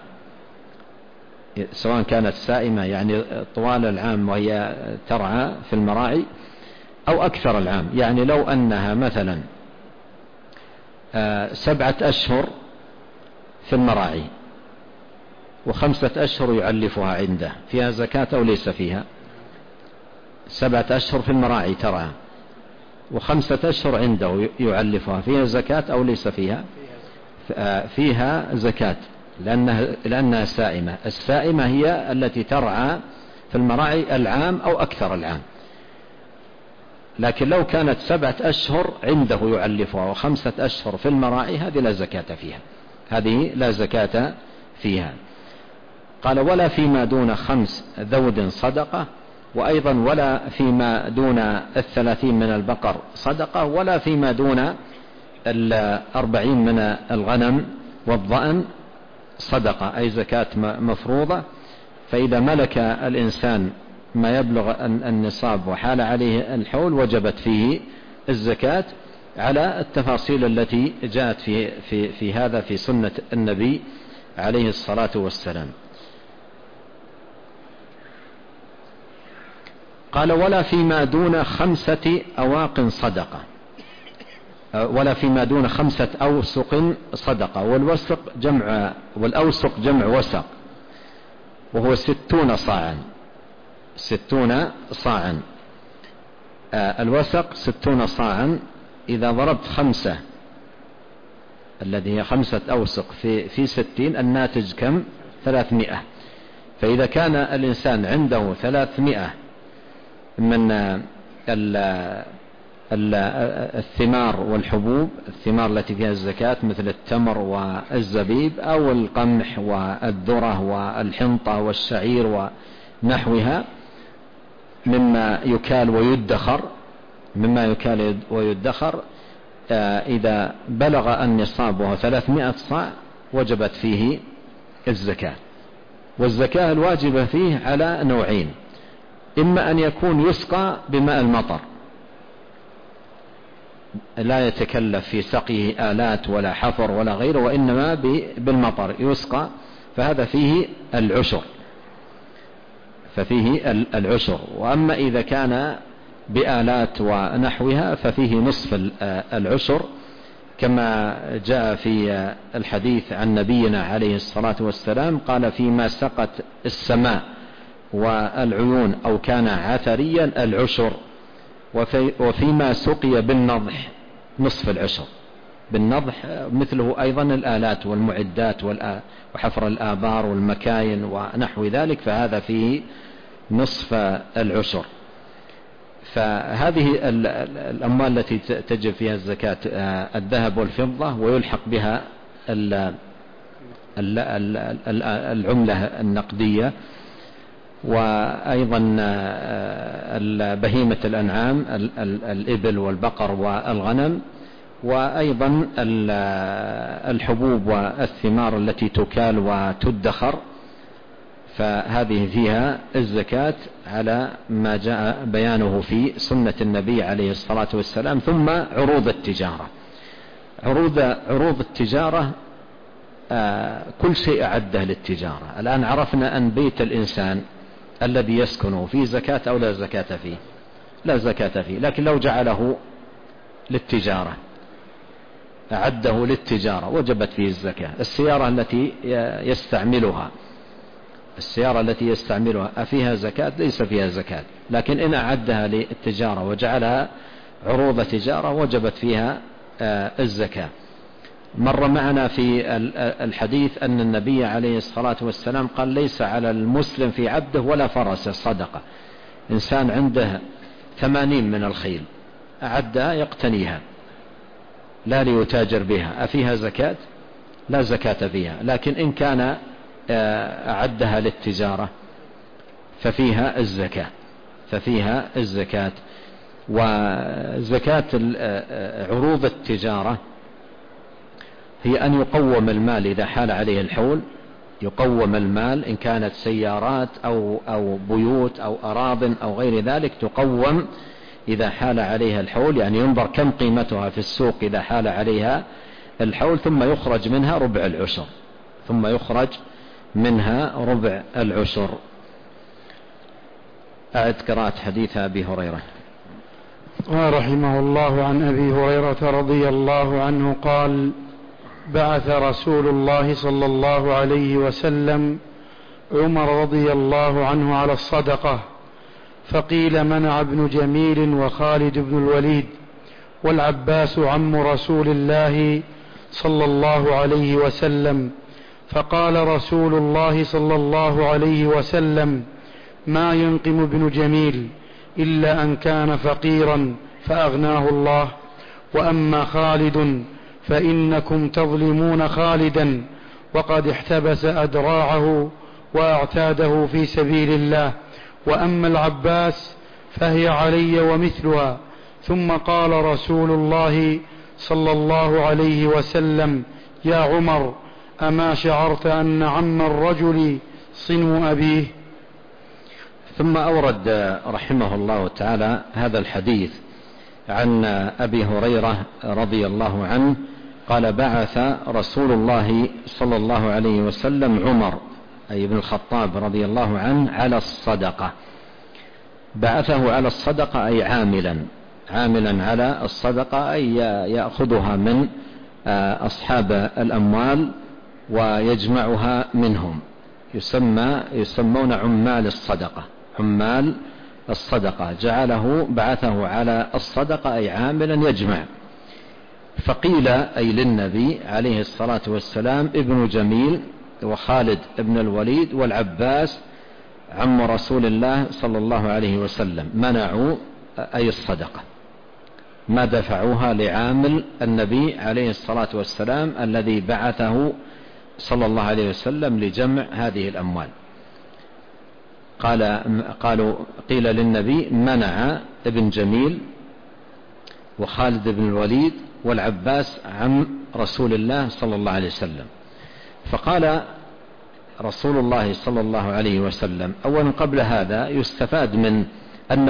سواء كانت سائمة يعني طوال العام وهي ترعى في المراعي، أو أكثر العام، يعني لو أنها مثلا 7 أشهر في المراعي و5 أشهر يعلفها عنده، فيها زكاة أو ليس فيها؟ 7 أشهر في المراعي ترعى و5 أشهر عنده يعلفها، فيها زكاة أو ليس فيها؟ فيها زكاة، لأنها سائمة. السائمة هي التي ترعى في المراعي العام أو أكثر العام. لكن لو كانت 7 أشهر عنده يعلفها و5 أشهر في المراعي، هذه لا زكاة فيها. قال ولا فيما دون 5 ذود صدقة، وأيضا ولا فيما دون 30 من البقر صدقة، ولا فيما دون 40 من الغنم والضأن صدقة، أي زكاة مفروضة. فإذا ملك الإنسان ما يبلغ النصاب وحال عليه الحول وجبت فيه الزكاة، على التفاصيل التي جاءت في هذا في سنة النبي عليه الصلاة والسلام. قال ولا فيما دون 5 أواق صدقة، ولا فيما دون 5 أوسق صدقة. والأوسق جمع وسق، وهو 60 صاعا. الوسق 60 صاعا. إذا ضربت 5 الذي هي 5 أوسق في 60، الناتج كم؟ 300. فإذا كان الإنسان عنده 300 من الثمار والحبوب، الثمار التي فيها الزكاة مثل التمر والزبيب أو القمح والذرة والحنطة والشعير ونحوها مما يكال ويدخر، إذا بلغ النصاب وهو 300 صاع وجبت فيه الزكاة. والزكاة الواجبة فيه على نوعين: إما أن يكون يسقى بماء المطر، لا يتكلف في سقيه آلات ولا حفر ولا غيره، وإنما بالمطر يسقى، فهذا فيه العشر. ففيه العشر. وأما إذا كان بآلات ونحوها ففيه نصف العشر، كما جاء في الحديث عن نبينا عليه الصلاة والسلام قال: فيما سقت السماء والعيون أو كان عثريا العشر، وفيما سقي بالنضح نصف العشر. بالنضح مثله أيضا الآلات والمعدات وحفر الآبار والمكاين ونحو ذلك، فهذا فيه نصف العشر. فهذه الأموال التي تجب فيها الزكاة الذهب والفضة، ويلحق بها العملة النقدية، وأيضا بهيمة الأنعام الإبل والبقر والغنم، وأيضا الحبوب والثمار التي تكال وتدخر، فهذه فيها الزكاة على ما جاء بيانه في سنة النبي عليه الصلاة والسلام. ثم عروض التجارة. عروض التجارة كل شيء أعده للتجارة. الآن عرفنا أن بيت الإنسان الذي يسكنه فيه زكاة أو لا زكاة فيه؟ لا زكاة فيه. لكن لو جعله للتجارة، أعده للتجارة، وجبت فيه الزكاة. السيارة التي يستعملها أفيها زكاة؟ ليس فيها زكاة. لكن إن أعدها للتجارة وجعلها عروض تجارة وجبت فيها الزكاة. مر معنا في الحديث أن النبي عليه الصلاة والسلام قال: ليس على المسلم في عبده ولا فرس صدقة. إنسان عنده 80 من الخيل أعدها يقتنيها لا ليتاجر بها، أفيها زكاة؟ لا زكاة فيها. لكن إن كان أعدها للتجارة ففيها الزكاة. وزكاة عروض التجارة هي أن يقوم المال إذا حال عليه الحول. يقوم المال إن كانت سيارات أو بيوت أو أراض أو غير ذلك، تقوم إذا حال عليها الحول، يعني ينظر كم قيمتها في السوق إذا حال عليها الحول، ثم يخرج منها ربع العشر. أعد قراءة حديث أبي هريرة. رحمه الله عن أبي هريرة رضي الله عنه قال: بعث رسول الله صلى الله عليه وسلم عمر رضي الله عنه على الصدقة، فقيل: منع ابن جميل وخالد بن الوليد والعباس عم رسول الله صلى الله عليه وسلم. فقال رسول الله صلى الله عليه وسلم: ما ينقم ابن جميل إلا أن كان فقيرا فأغناه الله، وأما خالد فإنكم تظلمون خالدا وقد احتبس أدراعه وأعتاده في سبيل الله، وأما العباس فهي علي ومثلها. ثم قال رسول الله صلى الله عليه وسلم: يا عمر، أما شعرت أن عم الرجل صنو أبيه؟ ثم أورد رحمه الله تعالى هذا الحديث عن أبي هريرة رضي الله عنه قال: بعث رسول الله صلى الله عليه وسلم عمر أي ابن الخطاب رضي الله عنه على الصدقة. بعثه على الصدقة أي عاملا على الصدقة، أي يأخذها من أصحاب الأموال ويجمعها منهم، يسمون عمال الصدقة. بعثه على الصدقة أي عاملا يجمع. فقيل أي للنبي عليه الصلاة والسلام: ابن جميل وخالد ابن الوليد والعباس عم رسول الله صلى الله عليه وسلم منعوا أي الصدقة، ما دفعوها لعامل النبي عليه الصلاة والسلام الذي بعثه صلى الله عليه وسلم لجمع هذه الأموال. قيل للنبي: منع ابن جميل وخالد بن الوليد والعباس عم رسول الله صلى الله عليه وسلم. فقال رسول الله صلى الله عليه وسلم: أولا قبل هذا يستفاد من أن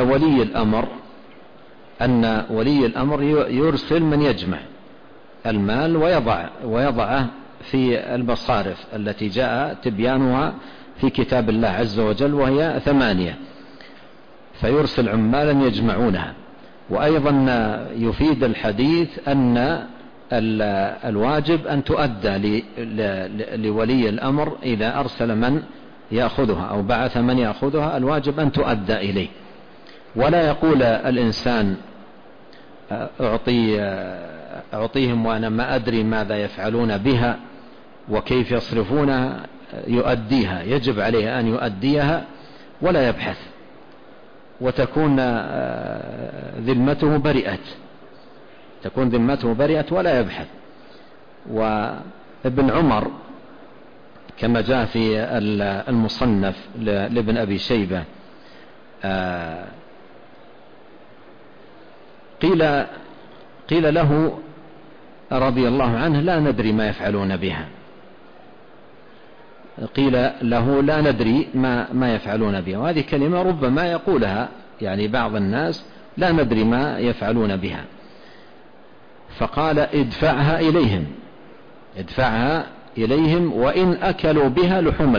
ولي الأمر يرسل من يجمع المال ويضعه في المصارف التي جاء تبيانها في كتاب الله عز وجل، وهي 8، فيرسل عمالا يجمعونها. وأيضا يفيد الحديث أن الواجب أن تؤدى لولي الأمر إذا أرسل من يأخذها أو بعث من يأخذها، الواجب أن تؤدى إليه، ولا يقول الإنسان أعطيهم وأنا ما أدري ماذا يفعلون بها وكيف يصرفونها. يؤديها، يجب عليه أن يؤديها ولا يبحث، وتكون ذمته برئت ولا يبحث. وابن عمر كما جاء في المصنف لابن أبي شيبة قيل له رضي الله عنه لا ندري ما يفعلون بها، قيل له لا ندري ما يفعلون بها، وهذه كلمة ربما يقولها يعني بعض الناس، لا ندري ما يفعلون بها. فقال ادفعها إليهم وإن أكلوا بها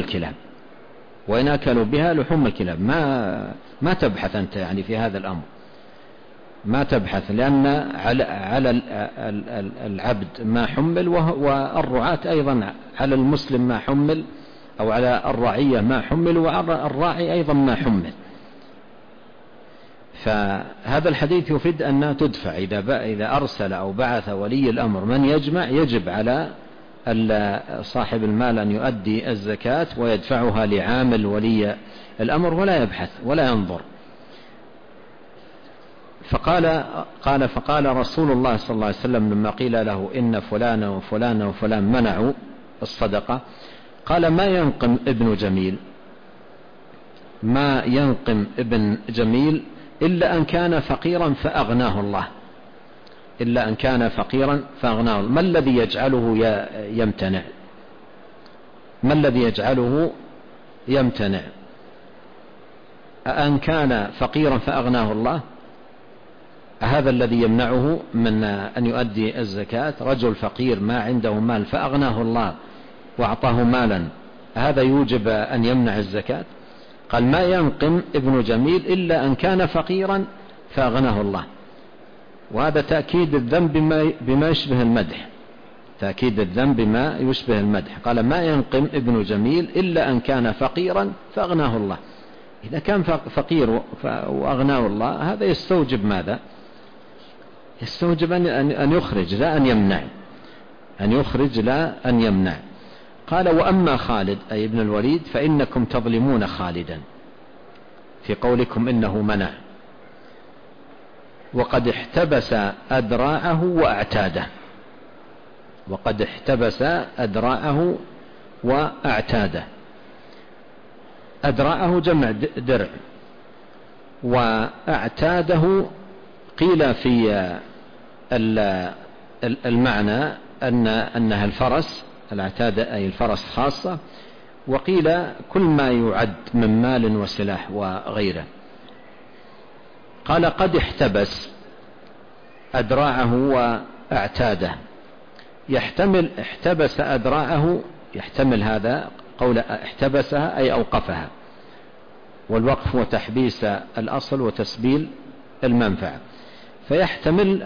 لحوم الكلاب. ما تبحث أنت يعني في هذا الأمر، ما تبحث، لأن على العبد ما حمل، والرعاة أيضا على المسلم ما حمل، أو على الرعية ما حمل، وعلى الراعي أيضا ما حمل. فهذا الحديث يفيد أنها تدفع إذا أرسل أو بعث ولي الأمر من يجمع، يجب على صاحب المال أن يؤدي الزكاة ويدفعها لعامل ولي الأمر، ولا يبحث ولا ينظر. فقال رسول الله صلى الله عليه وسلم لما قيل له إن فلان وفلان وفلان منعوا الصدقة، قال ما ينقم ابن جميل إلا أن كان فقيرا فأغناه الله. ما الذي يجعله يمتنع؟ أن كان فقيرا فأغناه الله، هذا الذي يمنعه من أن يؤدي الزكاة؟ رجل فقير ما عنده مال فأغناه الله وأعطاه مالا، هذا يوجب أن يمنع الزكاة؟ قال ما ينقم ابن جميل إلا أن كان فقيرا فأغناه الله، وهذا تأكيد الذنب بما يشبه المدح. قال ما ينقم ابن جميل إلا أن كان فقيرا فأغناه الله. إذا كان فقير وأغناه الله، هذا يستوجب ماذا؟ يستوجب أن يخرج لا أن يمنع. قال وأما خالد أي ابن الوليد فإنكم تظلمون خالدا في قولكم إنه منع، وقد احتبس أدراعه وأعتاده. أدراعه جمع درع، وأعتاده قيل في المعنى أنها الفرس، العتادة أي الفرس خاصة، وقيل كل ما يعد من مال وسلاح وغيره. قال قد احتبس أدراعه وأعتاده، يحتمل احتبس أدراعه، يحتمل هذا قول احتبسها أي أوقفها، والوقف هو تحبيس الأصل وتسبيل المنفعة، فيحتمل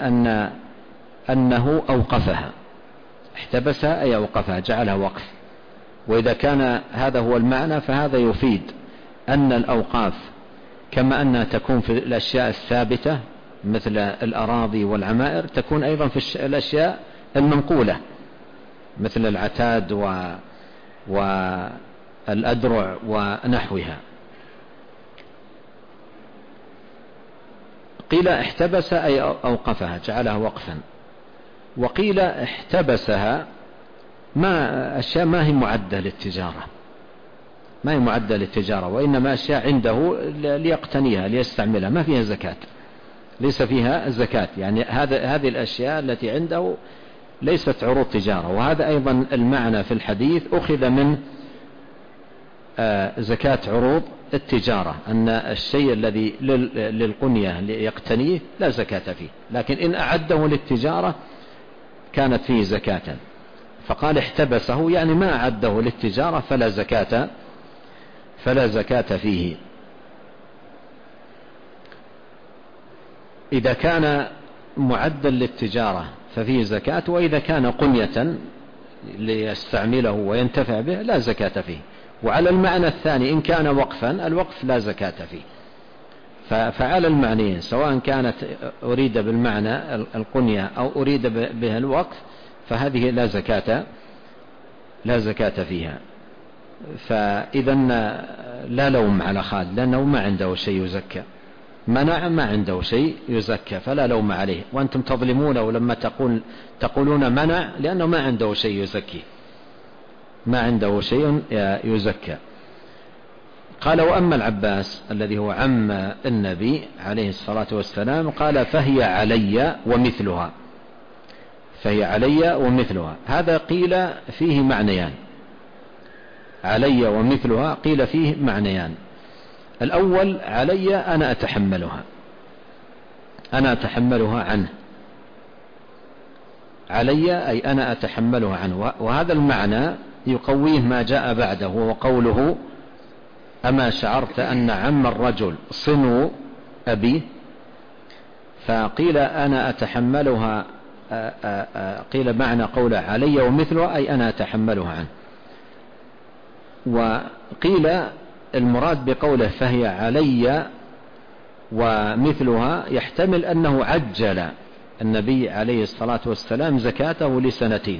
أنه أوقفها، احتبسها أي أوقفها، جعلها وقف. وإذا كان هذا هو المعنى فهذا يفيد أن الأوقاف كما أنها تكون في الأشياء الثابتة مثل الأراضي والعمائر، تكون أيضا في الأشياء المنقولة مثل العتاد والأدرع ونحوها. قيل احتبس أي أوقفها، جعلها وقفا. وقيل احتبسها أشياء ما هي معدة للتجارة، وإنما أشياء عنده ليقتنيها ليستعملها، ما فيها زكاة، ليس فيها الزكاة، يعني هذه الأشياء التي عنده ليست عروض تجارة. وهذا أيضا المعنى في الحديث أخذ من زكاة عروض التجارة، أن الشيء الذي للقنية يقتنيه لا زكاة فيه، لكن إن أعده للتجارة كانت فيه زكاة. فقال احتبسه يعني ما أعده للتجارة فلا زكاة فلا زكاة فيه. إذا كان معدا للتجارة ففيه زكاة، وإذا كان قنية ليستعمله وينتفع به لا زكاة فيه. وعلى المعنى الثاني إن كان وقفا، الوقف لا زكاة فيه. فعلى المعنيين سواء كانت أريد بالمعنى القنية أو أريد بها الوقف فهذه لا زكاة فيها. فإذا لا لوم على خالد لأنه ما عنده شيء يزكى، منع ما عنده شيء يزكى فلا لوم عليه. وأنتم تظلمونه لما تقولون منع لأنه ما عنده شيء يزكي، ما عنده شيء يزكى. قال وأما العباس الذي هو عم النبي عليه الصلاة والسلام قال فهي علي ومثلها، فهي علي ومثلها. هذا قيل فيه معنيان، علي ومثلها قيل فيه معنيان. الأول علي أنا أتحملها عنه، علي أي أنا أتحملها عنه. وهذا المعنى يقويه ما جاء بعده وقوله أما شعرت أن عم الرجل صنو أبيه، فقيل أنا أتحملها، قيل معنى قوله علي ومثلها أي أنا أتحملها عنه. وقيل المراد بقوله فهي علي ومثلها يحتمل أنه عجل النبي عليه الصلاة والسلام زكاته لسنتين،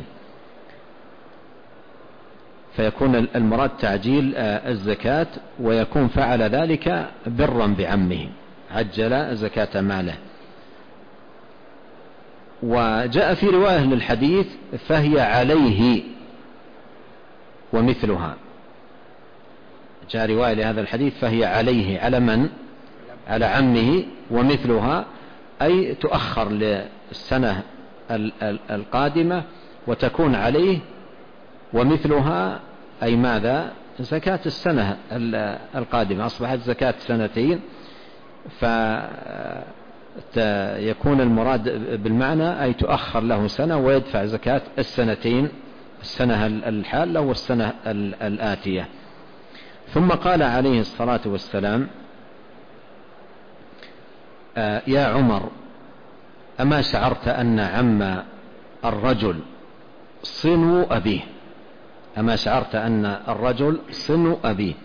فيكون المراد تعجيل الزكاة، ويكون فعل ذلك برا بعمه، عجل زكاة ماله. وجاء في رواية للحديث فهي عليه ومثلها، جاء رواية لهذا الحديث فهي عليه، على من؟ على عمه، ومثلها أي تؤخر للسنة القادمة وتكون عليه، ومثلها أي ماذا؟ زكاة السنة القادمة، أصبحت زكاة سنتين، فيكون المراد بالمعنى أي تؤخر له سنة ويدفع زكاة السنتين، السنة الحالة والسنة الآتية. ثم قال عليه الصلاة والسلام يا عمر أما شعرت أن عم الرجل صنو أبيه، أما شعرت أن الرجل صنو أبيه.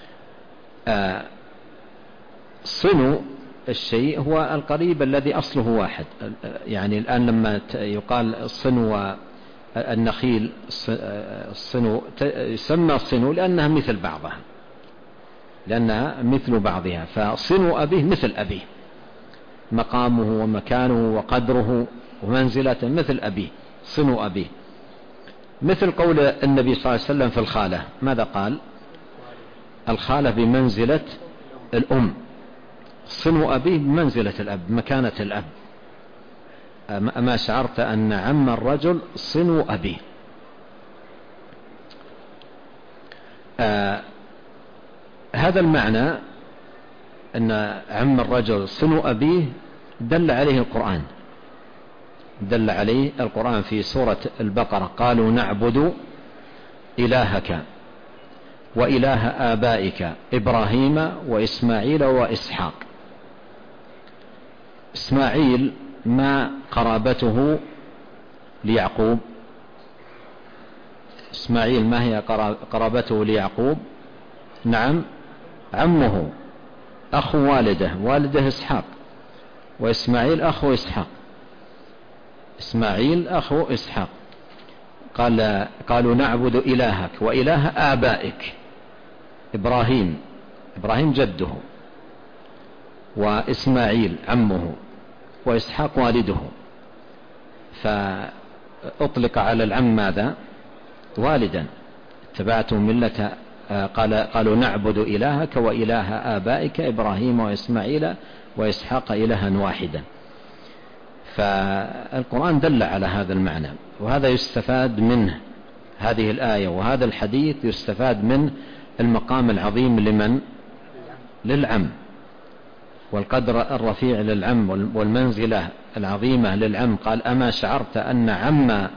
صنو الشيء هو القريب الذي أصله واحد، يعني الآن لما يقال صنو النخيل الصنو يسمى الصنو لأنها مثل بعضها، لأنها مثل بعضها، فصنو أبيه مثل أبيه، مقامه ومكانه وقدره ومنزلته مثل أبيه، صنو أبيه. مثل قول النبي صلى الله عليه وسلم في الخالة، ماذا قال؟ الخالة بمنزلة الأم، صنو أبيه بمنزلة الأب، مكانة الأب. أما شعرت أن عم الرجل صنو أبيه. هذا المعنى أن عم الرجل صنو أبيه دل عليه القرآن، دل عليه القرآن في سورة البقرة قالوا نعبد إلهك وإله آبائك إبراهيم وإسماعيل وإسحاق. إسماعيل ما قرابته ليعقوب؟ إسماعيل ما هي قرابته ليعقوب؟ نعم عمه، أخو والده إسحاق، وإسماعيل أخو إسحاق، إسماعيل أخو إسحاق. قالوا نعبد إلهك وإله آبائك إبراهيم جده، وإسماعيل عمه، وإسحاق والده. فأطلق على العم ماذا؟ والدا، اتبعتم ملة. قالوا نعبد إلهك وإله آبائك إبراهيم وإسماعيل وإسحاق إلها واحدا. فالقرآن دل على هذا المعنى، وهذا يستفاد منه، هذه الآية وهذا الحديث يستفاد من المقام العظيم لمن؟ للعم، والقدر الرفيع للعم، والمنزلة العظيمة للعم. قال أما شعرت أن عم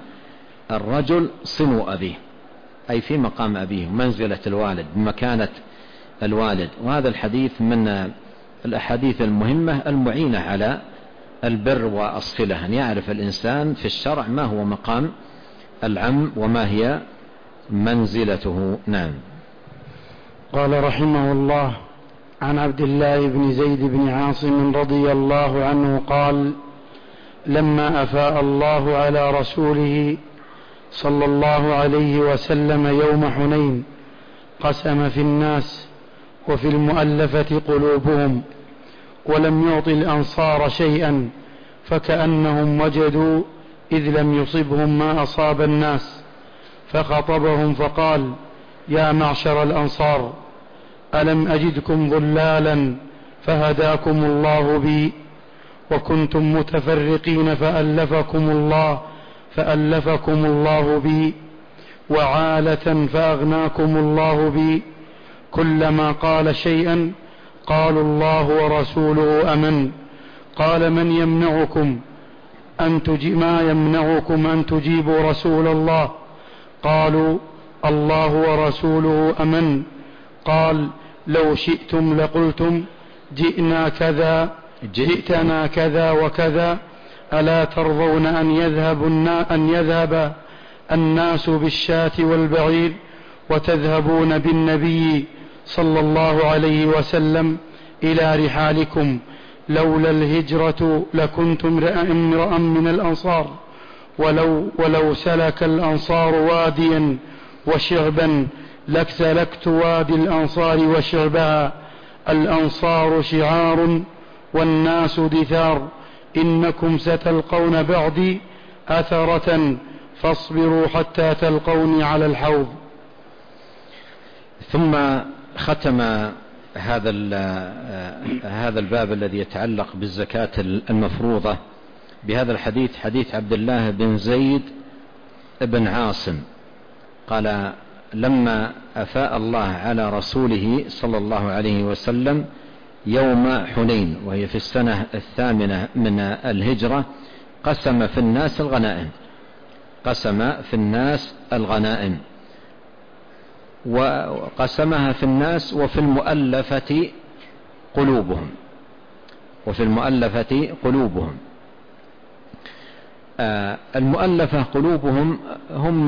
الرجل صنو أبيه، أي في مقام أبيه، منزلة الوالد، مكانة الوالد. وهذا الحديث من الأحاديث المهمة المعينة على البر والصلة، أن يعرف الإنسان في الشرع ما هو مقام العم وما هي منزلته. نعم. قال رحمه الله: عن عبد الله بن زيد بن عاصم رضي الله عنه قال: لما أفاء الله على رسوله صلى الله عليه وسلم يوم حنين قسم في الناس وفي المؤلفة قلوبهم، ولم يعط الأنصار شيئا، فكأنهم وجدوا إذ لم يصبهم ما أصاب الناس، فخطبهم فقال: يا معشر الأنصار، ألم أجدكم ضلالا فهداكم الله بي، وكنتم متفرقين فألفكم الله بي، وعالة فأغناكم الله بي. كلما قال شيئا قالوا الله ورسوله أمن. قال: ما يمنعكم أن تجيبوا رسول الله؟ قالوا: الله ورسوله أمن. قال: لو شئتم لقلتم جئتنا كذا وكذا، ألا ترضون أن يذهب الناس بالشاة والبعير وتذهبون بالنبي صلى الله عليه وسلم إلى رحالكم؟ لولا الهجرة لكنت امرأ من الأنصار، ولو سلك الأنصار واديا وشعبا لسلكت وادي الأنصار وشعبها. الأنصار شعار والناس دثار، إنكم ستلقون بعدي أثرة، فاصبروا حتى تلقوني على الحوض. ثم ختم هذا الباب الذي يتعلق بالزكاة المفروضة بهذا الحديث، حديث عبد الله بن زيد بن عاصم قال: لما أفاء الله على رسوله صلى الله عليه وسلم يوم حنين، وهي في السنة 8 من الهجرة، قسم في الناس الغنائم، وقسمها في الناس وفي المؤلفة قلوبهم. المؤلفة قلوبهم هم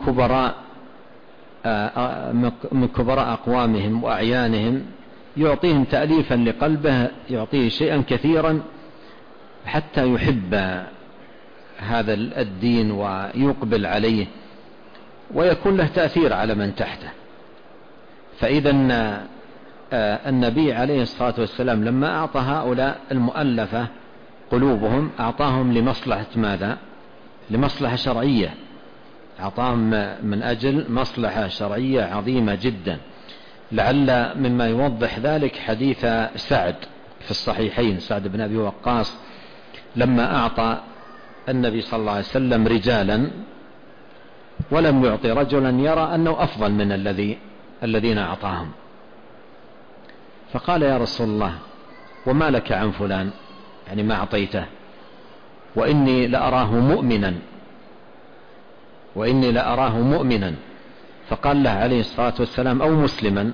من كبراء أقوامهم وأعيانهم، يعطيهم تأليفا لقلبه، يعطيه شيئا كثيرا حتى يحب هذا الدين ويقبل عليه ويكون له تأثير على من تحته. فإذا النبي عليه الصلاة والسلام لما أعطى هؤلاء المؤلفة قلوبهم أعطاهم لمصلحة ماذا؟ لمصلحة شرعية، أعطاهم من أجل مصلحة شرعية عظيمة جدا. لعل مما يوضح ذلك حديث سعد في الصحيحين، سعد بن أبي وقاص لما أعطى النبي صلى الله عليه وسلم رجالا ولم يعطي رجلا يرى أنه أفضل من الذين أعطاهم، فقال: يا رسول الله، وما لك عن فلان، يعني ما أعطيته، وإني لأراه مؤمنا. فقال له عليه الصلاة والسلام: أو مسلما.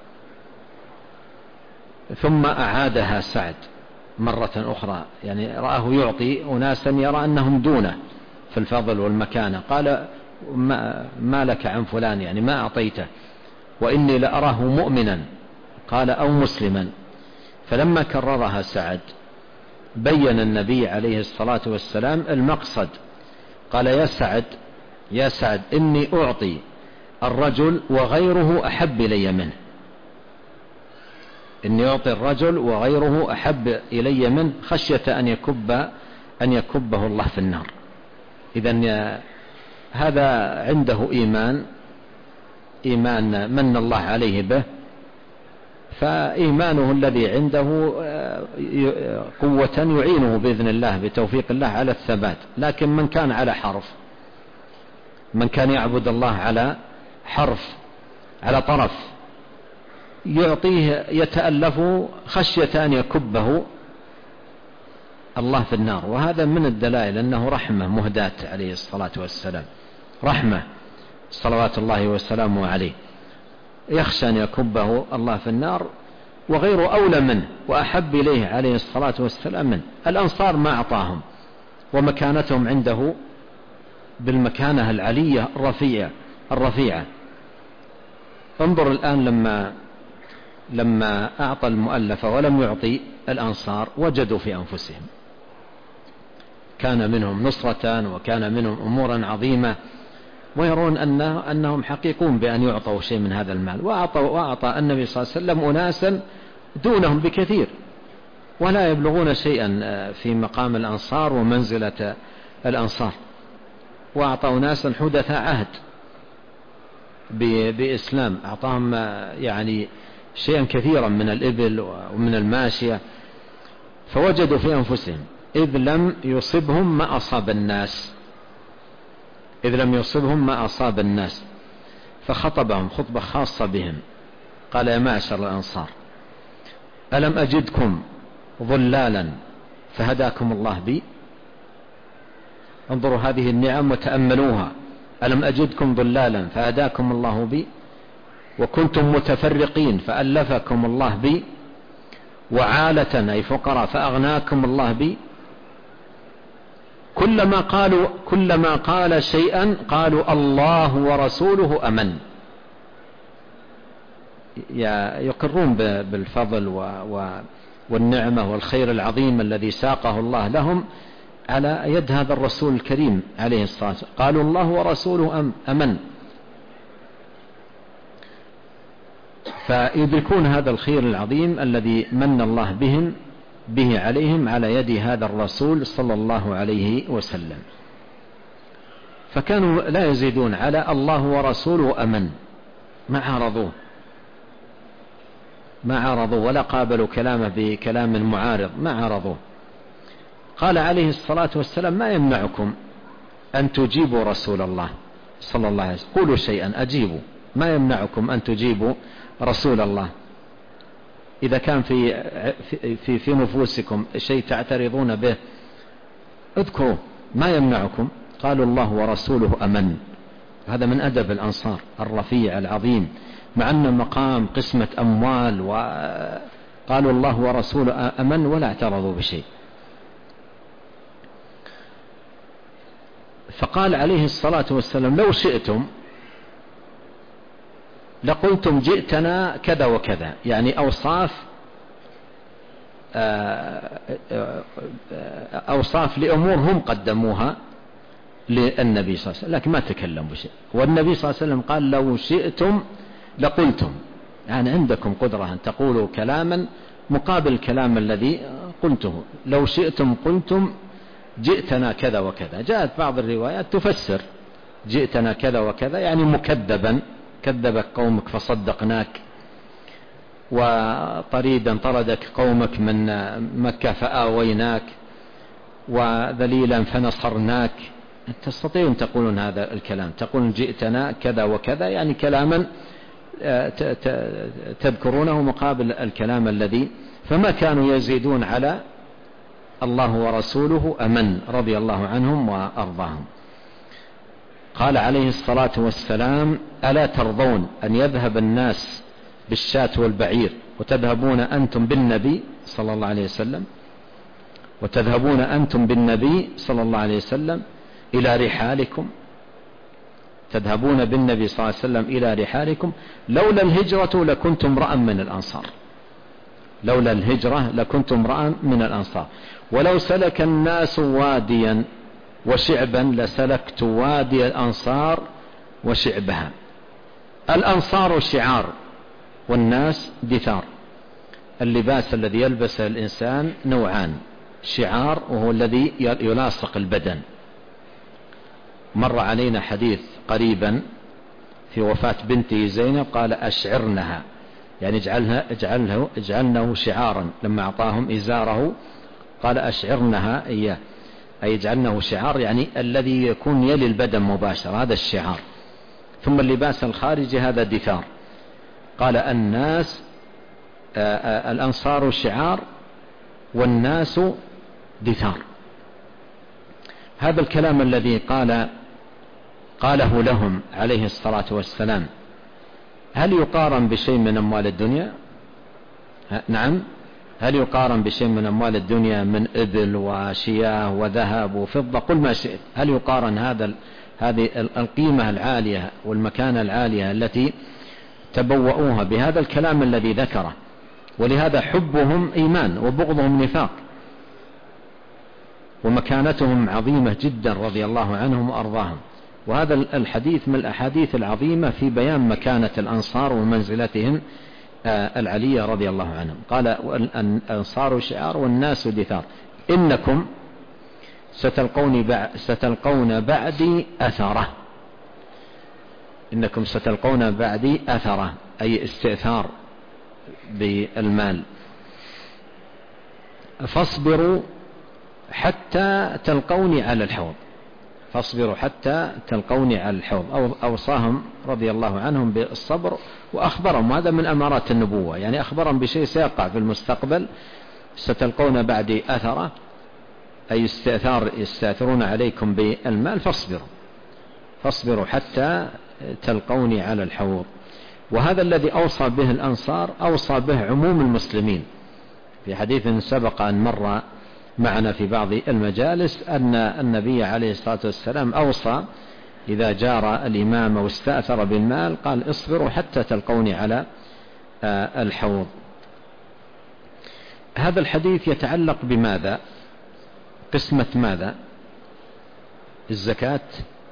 ثم أعادها سعد مرة أخرى، يعني رآه يعطي أناسا يرى أنهم دونه في الفضل والمكانة. قال: ما لك عن فلان، يعني ما أعطيته، وإني لأراه مؤمنا. قال: أو مسلما. فلما كررها سعد بين النبي عليه الصلاة والسلام المقصد. قال: يا سعد إني أعطي الرجل وغيره أحب إلي منه، إني أعطي الرجل وغيره أحب إلي منه خشية أن يكبه الله في النار. إذن هذا عنده إيمان من الله عليه به، فإيمانه الذي عنده قوة يعينه بإذن الله بتوفيق الله على الثبات. لكن من كان على حرف، من كان يعبد الله على حرف، على طرف، يعطيه يتألف خشية أن يكبه الله في النار. وهذا من الدلائل أنه رحمة مهداة عليه الصلاة والسلام، رحمة صلوات الله وسلامه عليه. يخشى أن يكبه الله في النار، وغيره أولى منه وأحب إليه عليه الصلاة والسلام منه. الأنصار ما أعطاهم، ومكانتهم عنده بالمكانة العلية الرفيعة. انظر الآن لما أعطى المؤلفة ولم يعطي الأنصار، وجدوا في أنفسهم كان منهم نصرة وكان منهم أمورا عظيمة، ويرون أنهم حقيقون بأن يعطوا شيء من هذا المال. وأعطى النبي صلى الله عليه وسلم أناسا دونهم بكثير ولا يبلغون شيئا في مقام الأنصار ومنزلة الأنصار، وأعطى أناسا حدث عهد بإسلام، أعطاهم يعني شيئا كثيرا من الإبل ومن الماشية. فوجدوا في أنفسهم إذ لم يصبهم ما أصاب الناس، فخطبهم خطبة خاصة بهم. قال: يا معشر الأنصار، ألم أجدكم ضلالا فهداكم الله بي؟ انظروا هذه النعم وتأملوها. ألم أجدكم ضلالا فهداكم الله بي، وكنتم متفرقين فألفكم الله بي، وعالة أي فقراء فأغناكم الله بي. كلما قال شيئا قالوا الله ورسوله أمن. يقرون بالفضل والنعمة والخير العظيم الذي ساقه الله لهم على يد هذا الرسول الكريم عليه الصلاة والسلام. قالوا الله ورسوله أمن، فيدركون هذا الخير العظيم الذي من الله به عليهم على يد هذا الرسول صلى الله عليه وسلم. فكانوا لا يزيدون على الله ورسوله أمن، ما عارضوا ولا قابلوا كلامه بكلام معارض، ما عارضوه. قال عليه الصلاة والسلام: ما يمنعكم أن تجيبوا رسول الله صلى الله عليه وسلم؟ قولوا شيئا أجيبوا، ما يمنعكم أن تجيبوا رسول الله؟ إذا كان في نفوسكم شيء تعترضون به اذكروا، ما يمنعكم. قالوا الله ورسوله أمن. هذا من أدب الأنصار الرفيع العظيم، مع أن مقام قسمة أموال، وقالوا الله ورسوله أمن ولا اعترضوا بشيء. فقال عليه الصلاة والسلام: لو شئتم لقلتم جئتنا كذا وكذا، يعني أوصاف لأمور هم قدموها للنبي صلى الله عليه وسلم، لكن ما تكلموا بشيء. والنبي صلى الله عليه وسلم قال: لو شئتم لقلتم، يعني عندكم قدرة أن تقولوا كلاما مقابل الكلام الذي قلته. لو شئتم قلتم جئتنا كذا وكذا. جاءت بعض الروايات تفسر جئتنا كذا وكذا يعني مكذبا، كذبك قومك فصدقناك، وطريدا طردك قومك من مكة فآويناك، وذليلا فنصرناك. تستطيعون تقولون هذا الكلام، تقولون جئتنا كذا وكذا يعني كلاما تذكرونه مقابل الكلام الذي. فما كانوا يزيدون على الله ورسوله أمن، رضي الله عنهم وأرضاهم. قال عليه الصلاة والسلام: ألا ترضون أن يذهب الناس بالشاة والبعير وتذهبون أنتم بالنبي صلى الله عليه وسلم، وتذهبون أنتم بالنبي صلى الله عليه وسلم إلى رحالكم، تذهبون بالنبي صلى الله عليه وسلم إلى رحالكم. لولا الهجرة لكنتم امرأ من الأنصار، لولا الهجرة لكنتم امرأ من الأنصار. ولو سلك الناس واديا وشعبا لسلكت وادي الأنصار وشعبها. الأنصار شعار والناس دثار. اللباس الذي يلبسه الإنسان نوعان: شعار وهو الذي يلاصق البدن. مر علينا حديث قريبا في وفاة بنته زينب، قال: أشعرنها، يعني اجعلنه شعارا. لما أعطاهم إزاره قال: أشعرنها إياه، أي اجعلنه شعار يعني الذي يكون يلي البدن مباشرة، هذا الشعار. ثم اللباس الخارجي هذا دثار. قال: الأنصار شعار والناس دثار. هذا الكلام الذي قاله لهم عليه الصلاة والسلام هل يقارن بشيء من أموال الدنيا؟ نعم، هل يقارن بشيء من أموال الدنيا من إبل وشياه وذهب وفضة؟ قل ما شئت. هل يقارن هذه القيمة العالية والمكانة العالية التي تبوؤوها بهذا الكلام الذي ذكره؟ ولهذا حبهم إيمان وبغضهم نفاق، ومكانتهم عظيمة جدا رضي الله عنهم وأرضاهم. وهذا الحديث من الأحاديث العظيمة في بيان مكانة الأنصار ومنزلتهم العلية رضي الله عنهم. قال: الأنصار شعار والناس دثار، إنكم ستلقون بعدي أثرة. إنكم ستلقون بعدي أثرة، أي استئثار بالمال. فاصبروا حتى تلقوني على الحوض. فاصبروا حتى تلقوني على الحوض. أوصاهم رضي الله عنهم بالصبر، وأخبرهم، هذا من أمارات النبوة، يعني أخبرهم بشيء سيقع في المستقبل. ستلقون بعدي أثرة، أي يستأثرون عليكم بالمال، فاصبروا حتى تلقوني على الحوض. وهذا الذي أوصى به الأنصار أوصى به عموم المسلمين. في حديث سبق أن مر معنا في بعض المجالس أن النبي عليه الصلاة والسلام أوصى إذا جار الإمام واستأثر بالمال قال: اصبروا حتى تلقوني على الحوض. هذا الحديث يتعلق بماذا؟ قسمة ماذا؟ الزكاة.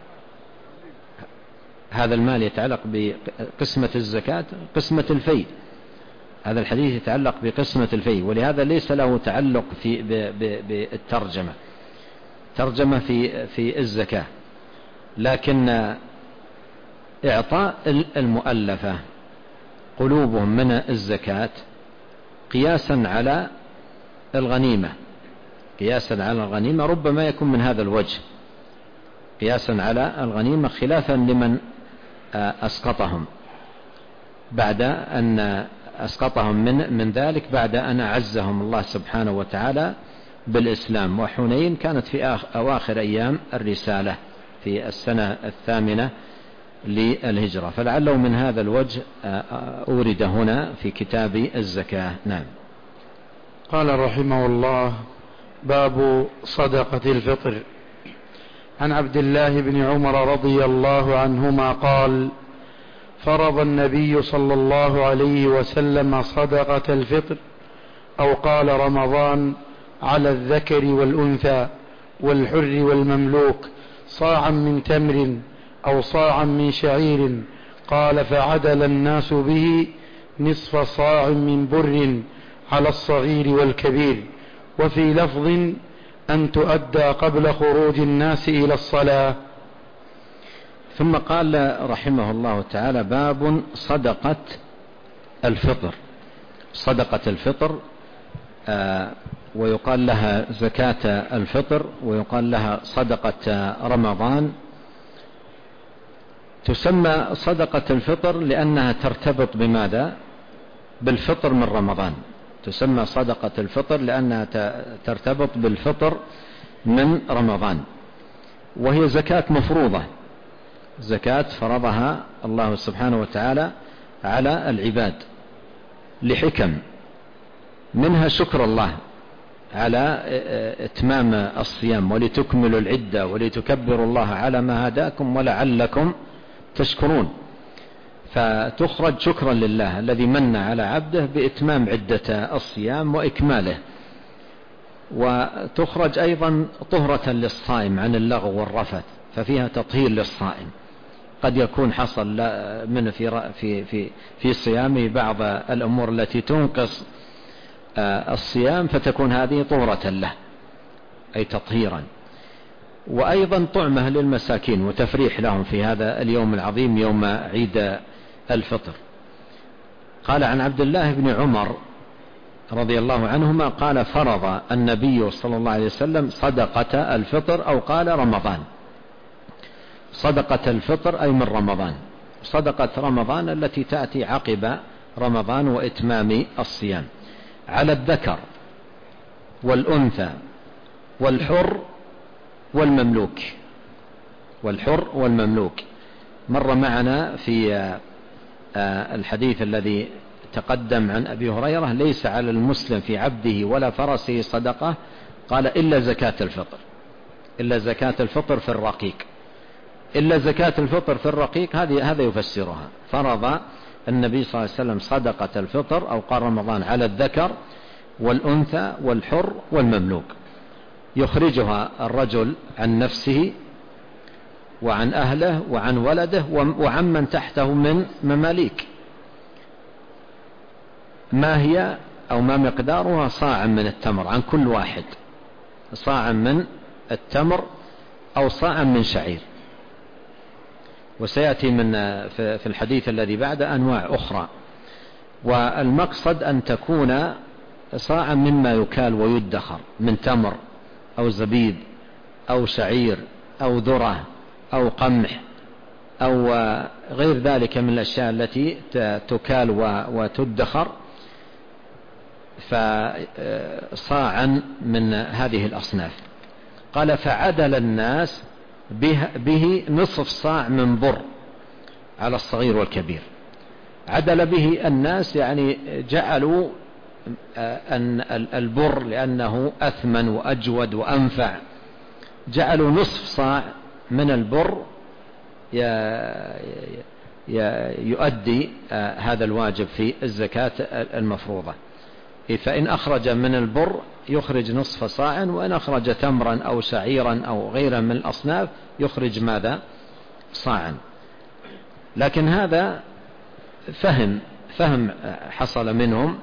هذا المال يتعلق بقسمة الزكاة، قسمة الفيء. هذا الحديث يتعلق بقسمة الفيء، ولهذا ليس له تعلق بالترجمة. ترجمة في الزكاة، لكن إعطاء المؤلفة قلوبهم من الزكاة قياسا على الغنيمة. قياسا على الغنيمة ربما يكون من هذا الوجه، قياسا على الغنيمة، خلافا لمن أسقطهم بعد أن أسقطهم من ذلك بعد أن أعزهم الله سبحانه وتعالى بالإسلام. وحنين كانت في أواخر أيام الرسالة في السنة 8 للهجرة، فلعله من هذا الوجه أورد هنا في كتاب الزكاة. نعم. قال رحمه الله: باب صدقة الفطر. عن عبد الله بن عمر رضي الله عنهما قال: فرض النبي صلى الله عليه وسلم صدقة الفطر، أو قال رمضان، على الذكر والأنثى والحر والمملوك صاعا من تمر أو صاعا من شعير. قال: فعدل الناس به نصف صاع من بر على الصغير والكبير. وفي لفظ: أن تؤدى قبل خروج الناس إلى الصلاة. ثم قال رحمه الله تعالى: باب صدقة الفطر. صدقة الفطر ويقال لها زكاة الفطر، ويقال لها صدقة رمضان. تسمى صدقة الفطر لأنها ترتبط بماذا؟ بالفطر من رمضان. تسمى صدقة الفطر لأنها ترتبط بالفطر من رمضان، وهي زكاة مفروضة، زكاة فرضها الله سبحانه وتعالى على العباد لحكم، منها شكر الله على إتمام الصيام، ولتكملوا العدة ولتكبروا الله على ما هداكم ولعلكم تشكرون. فتخرج شكرا لله الذي من على عبده بإتمام عدة الصيام وإكماله، وتخرج أيضا طهرة للصائم عن اللغو والرفث، ففيها تطهير للصائم. قد يكون حصل من في صيامه بعض الأمور التي تنقص الصيام، فتكون هذه طهرة له أي تطهيرا، وأيضا طعمة للمساكين وتفريح لهم في هذا اليوم العظيم يوم عيد الفطر. قال عن عبد الله بن عمر رضي الله عنهما قال: فرض النبي صلى الله عليه وسلم صدقة الفطر، أو قال رمضان. صدقة الفطر أي من رمضان، صدقة رمضان التي تأتي عقب رمضان وإتمام الصيام، على الذكر والأنثى والحر والمملوك. والحر والمملوك مر معنا في الحديث الذي تقدم عن أبي هريرة: ليس على المسلم في عبده ولا فرسه صدقة، قال إلا زكاة الفطر، إلا زكاة الفطر في الرقيق، إلا زكاة الفطر في الرقيق هذا يفسرها. فرض النبي صلى الله عليه وسلم صدقة الفطر أو قال رمضان على الذكر والأنثى والحر والمملوك، يخرجها الرجل عن نفسه وعن أهله وعن ولده وعن من تحته من مماليك. ما هي أو ما مقدارها؟ صاع من التمر عن كل واحد، صاع من التمر أو صاع من شعير. وسيأتي في الحديث الذي بعده أنواع أخرى. والمقصد أن تكون صاعا مما يكال ويدخر من تمر أو زبيب أو شعير أو ذرة أو قمح أو غير ذلك من الأشياء التي تكال وتدخر، فصاعا من هذه الأصناف. قال: فعدل الناس به نصف صاع من بر على الصغير والكبير. عدل به الناس يعني جعلوا أن البر لأنه أثمن وأجود وأنفع، جعلوا نصف صاع من البر يؤدي هذا الواجب في الزكاة المفروضة. فإن أخرج من البر يخرج نصف صاع، وإن أخرج تمرا أو شعيرا أو غيرا من الأصناف يخرج ماذا؟ صاعا. لكن هذا فهم حصل منهم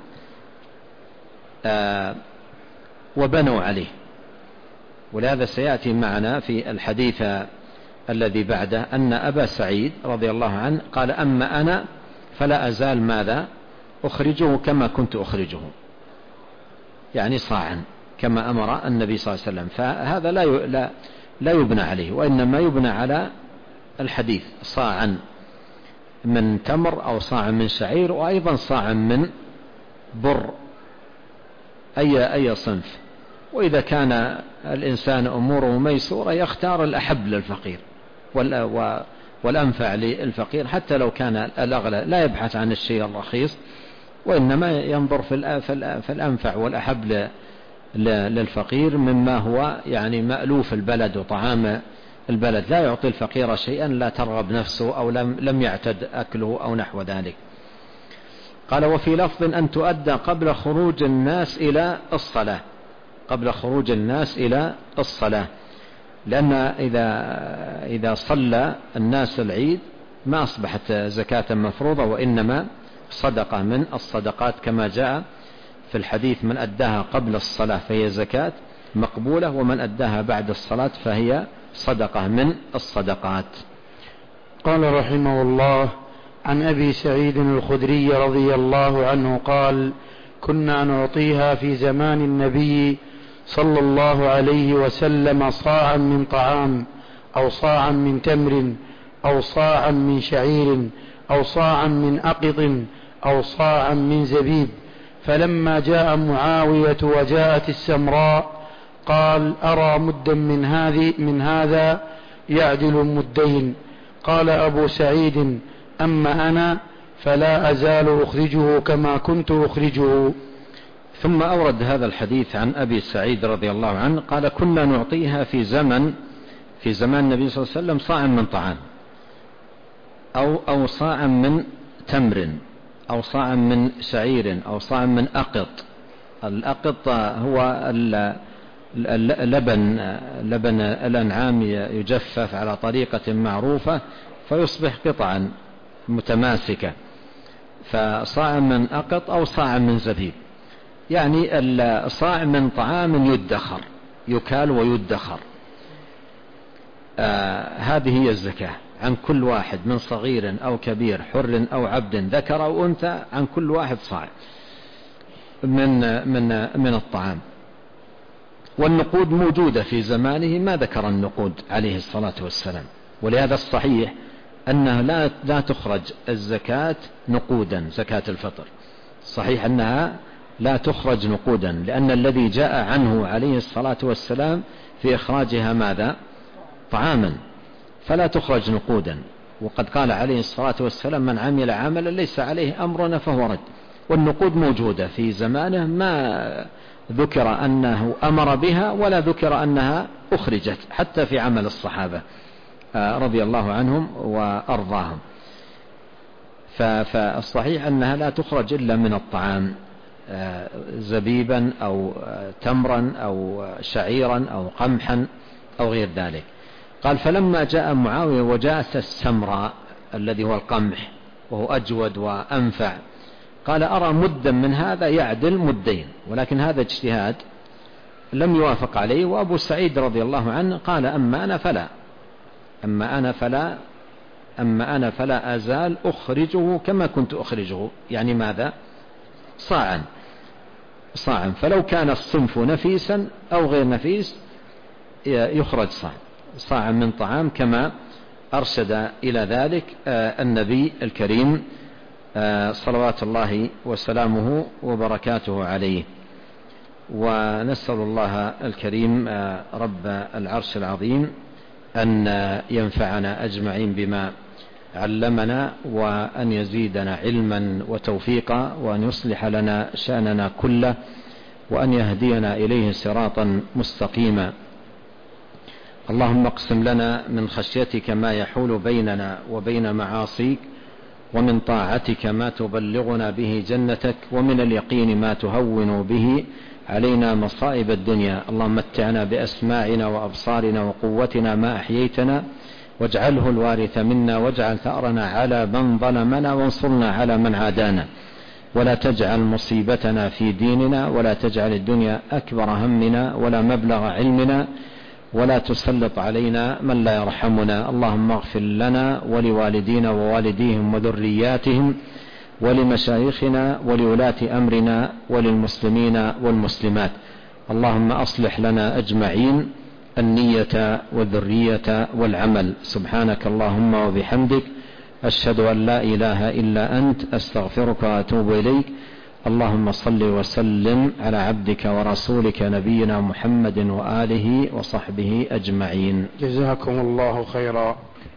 وبنوا عليه، ولهذا سيأتي معنا في الحديث الذي بعده أن أبا سعيد رضي الله عنه قال: أما أنا فلا أزال ماذا؟ أخرجه كما كنت أخرجه، يعني صاعا كما أمر النبي صلى الله عليه وسلم. فهذا لا يبنى عليه، وإنما يبنى على الحديث: صاعا من تمر أو صاعا من شعير، وأيضا صاعا من بر أي صنف. وإذا كان الإنسان أموره ميسورة يختار الأحب للفقير والأنفع للفقير، حتى لو كان الأغلى لا يبحث عن الشيء الرخيص، وإنما ينظر في الأنفع والأحب للفقير مما هو يعني مألوف البلد وطعام البلد. لا يعطي الفقير شيئا لا ترغب نفسه أو لم يعتد أكله أو نحو ذلك. قال: وفي لفظ أن تؤدى قبل خروج الناس إلى الصلاة، قبل خروج الناس إلى الصلاة، لأن إذا صلى الناس العيد ما أصبحت زكاة مفروضة، وإنما صدقة من الصدقات، كما جاء في الحديث: من أداها قبل الصلاة فهي زكاة مقبولة، ومن أداها بعد الصلاة فهي صدقة من الصدقات. قال رحمه الله: عن أبي سعيد الخدري رضي الله عنه قال: كنا نعطيها في زمان النبي صلى الله عليه وسلم صاعا من طعام أو صاعا من تمر أو صاعا من شعير أو صاعا من أقط أو صاعا من زبيب. فلما جاء معاوية وجاءت السمراء قال: أرى مدا من هذا يعدل مدين. قال أبو سعيد: أما أنا فلا أزال أخرجه كما كنت أخرجه. ثم أورد هذا الحديث عن أبي سعيد رضي الله عنه قال: كنا نعطيها في زمان النبي صلى الله عليه وسلم صاعا من طعام أو صاعا من تمر أو صاعا من شعير أو صاعا من أقط. الأقط هو لبن الأنعام يجفف على طريقة معروفة فيصبح قطعا متماسكة، فصاع من أقط أو صاع من زبيب، يعني الصاع من طعام يدخر يكال ويدخر. هذه هي الزكاة عن كل واحد من صغير أو كبير، حر أو عبد، ذكر أو أنثى، عن كل واحد صاع من الطعام. والنقود موجودة في زمانه، ما ذكر النقود عليه الصلاة والسلام، ولهذا الصحيح أنها لا تخرج الزكاة نقودا، زكاة الفطر صحيح أنها لا تخرج نقودا، لأن الذي جاء عنه عليه الصلاة والسلام في إخراجها ماذا؟ طعاما، فلا تخرج نقودا. وقد قال عليه الصلاة والسلام: من عمل عملا ليس عليه أمرنا فهو رد. والنقود موجودة في زمانه، ما ذكر أنه أمر بها ولا ذكر أنها أخرجت، حتى في عمل الصحابة رضي الله عنهم وأرضاهم. فالصحيح أنها لا تخرج إلا من الطعام، زبيبا أو تمرا أو شعيرا أو قمحا أو غير ذلك. قال: فلما جاء معاوية وجاءت السمراء الذي هو القمح وهو أجود وأنفع، قال: أرى مدا من هذا يعدل مدين، ولكن هذا اجتهاد لم يوافق عليه. وأبو سعيد رضي الله عنه قال: أما أنا فلا أزال أخرجه كما كنت أخرجه، يعني ماذا؟ صاعا. فلو كان الصنف نفيسا أو غير نفيس يخرج صاعا من طعام، كما أرشد إلى ذلك النبي الكريم صلوات الله وسلامه وبركاته عليه. ونسأل الله الكريم رب العرش العظيم أن ينفعنا أجمعين بما علمنا، وأن يزيدنا علما وتوفيقا، وأن يصلح لنا شأننا كله، وأن يهدينا إليه صراطا مستقيما. اللهم اقسم لنا من خشيتك ما يحول بيننا وبين معاصيك، ومن طاعتك ما تبلغنا به جنتك، ومن اليقين ما تهون به علينا مصائب الدنيا. اللهم متعنا بأسماعنا وأبصارنا وقوتنا ما أحييتنا، واجعله الوارث منا، واجعل ثأرنا على من ظلمنا، وانصرنا على من عادانا، ولا تجعل مصيبتنا في ديننا، ولا تجعل الدنيا أكبر همنا ولا مبلغ علمنا، ولا تسلط علينا من لا يرحمنا. اللهم اغفر لنا ولوالدينا ووالديهم وذرياتهم ولمشايخنا ولولاة أمرنا وللمسلمين والمسلمات. اللهم أصلح لنا أجمعين النية والذرية والعمل. سبحانك اللهم وبحمدك، أشهد أن لا إله إلا أنت، أستغفرك وأتوب إليك. اللهم صل وسلم على عبدك ورسولك نبينا محمد وآله وصحبه أجمعين. جزاكم الله خيرا.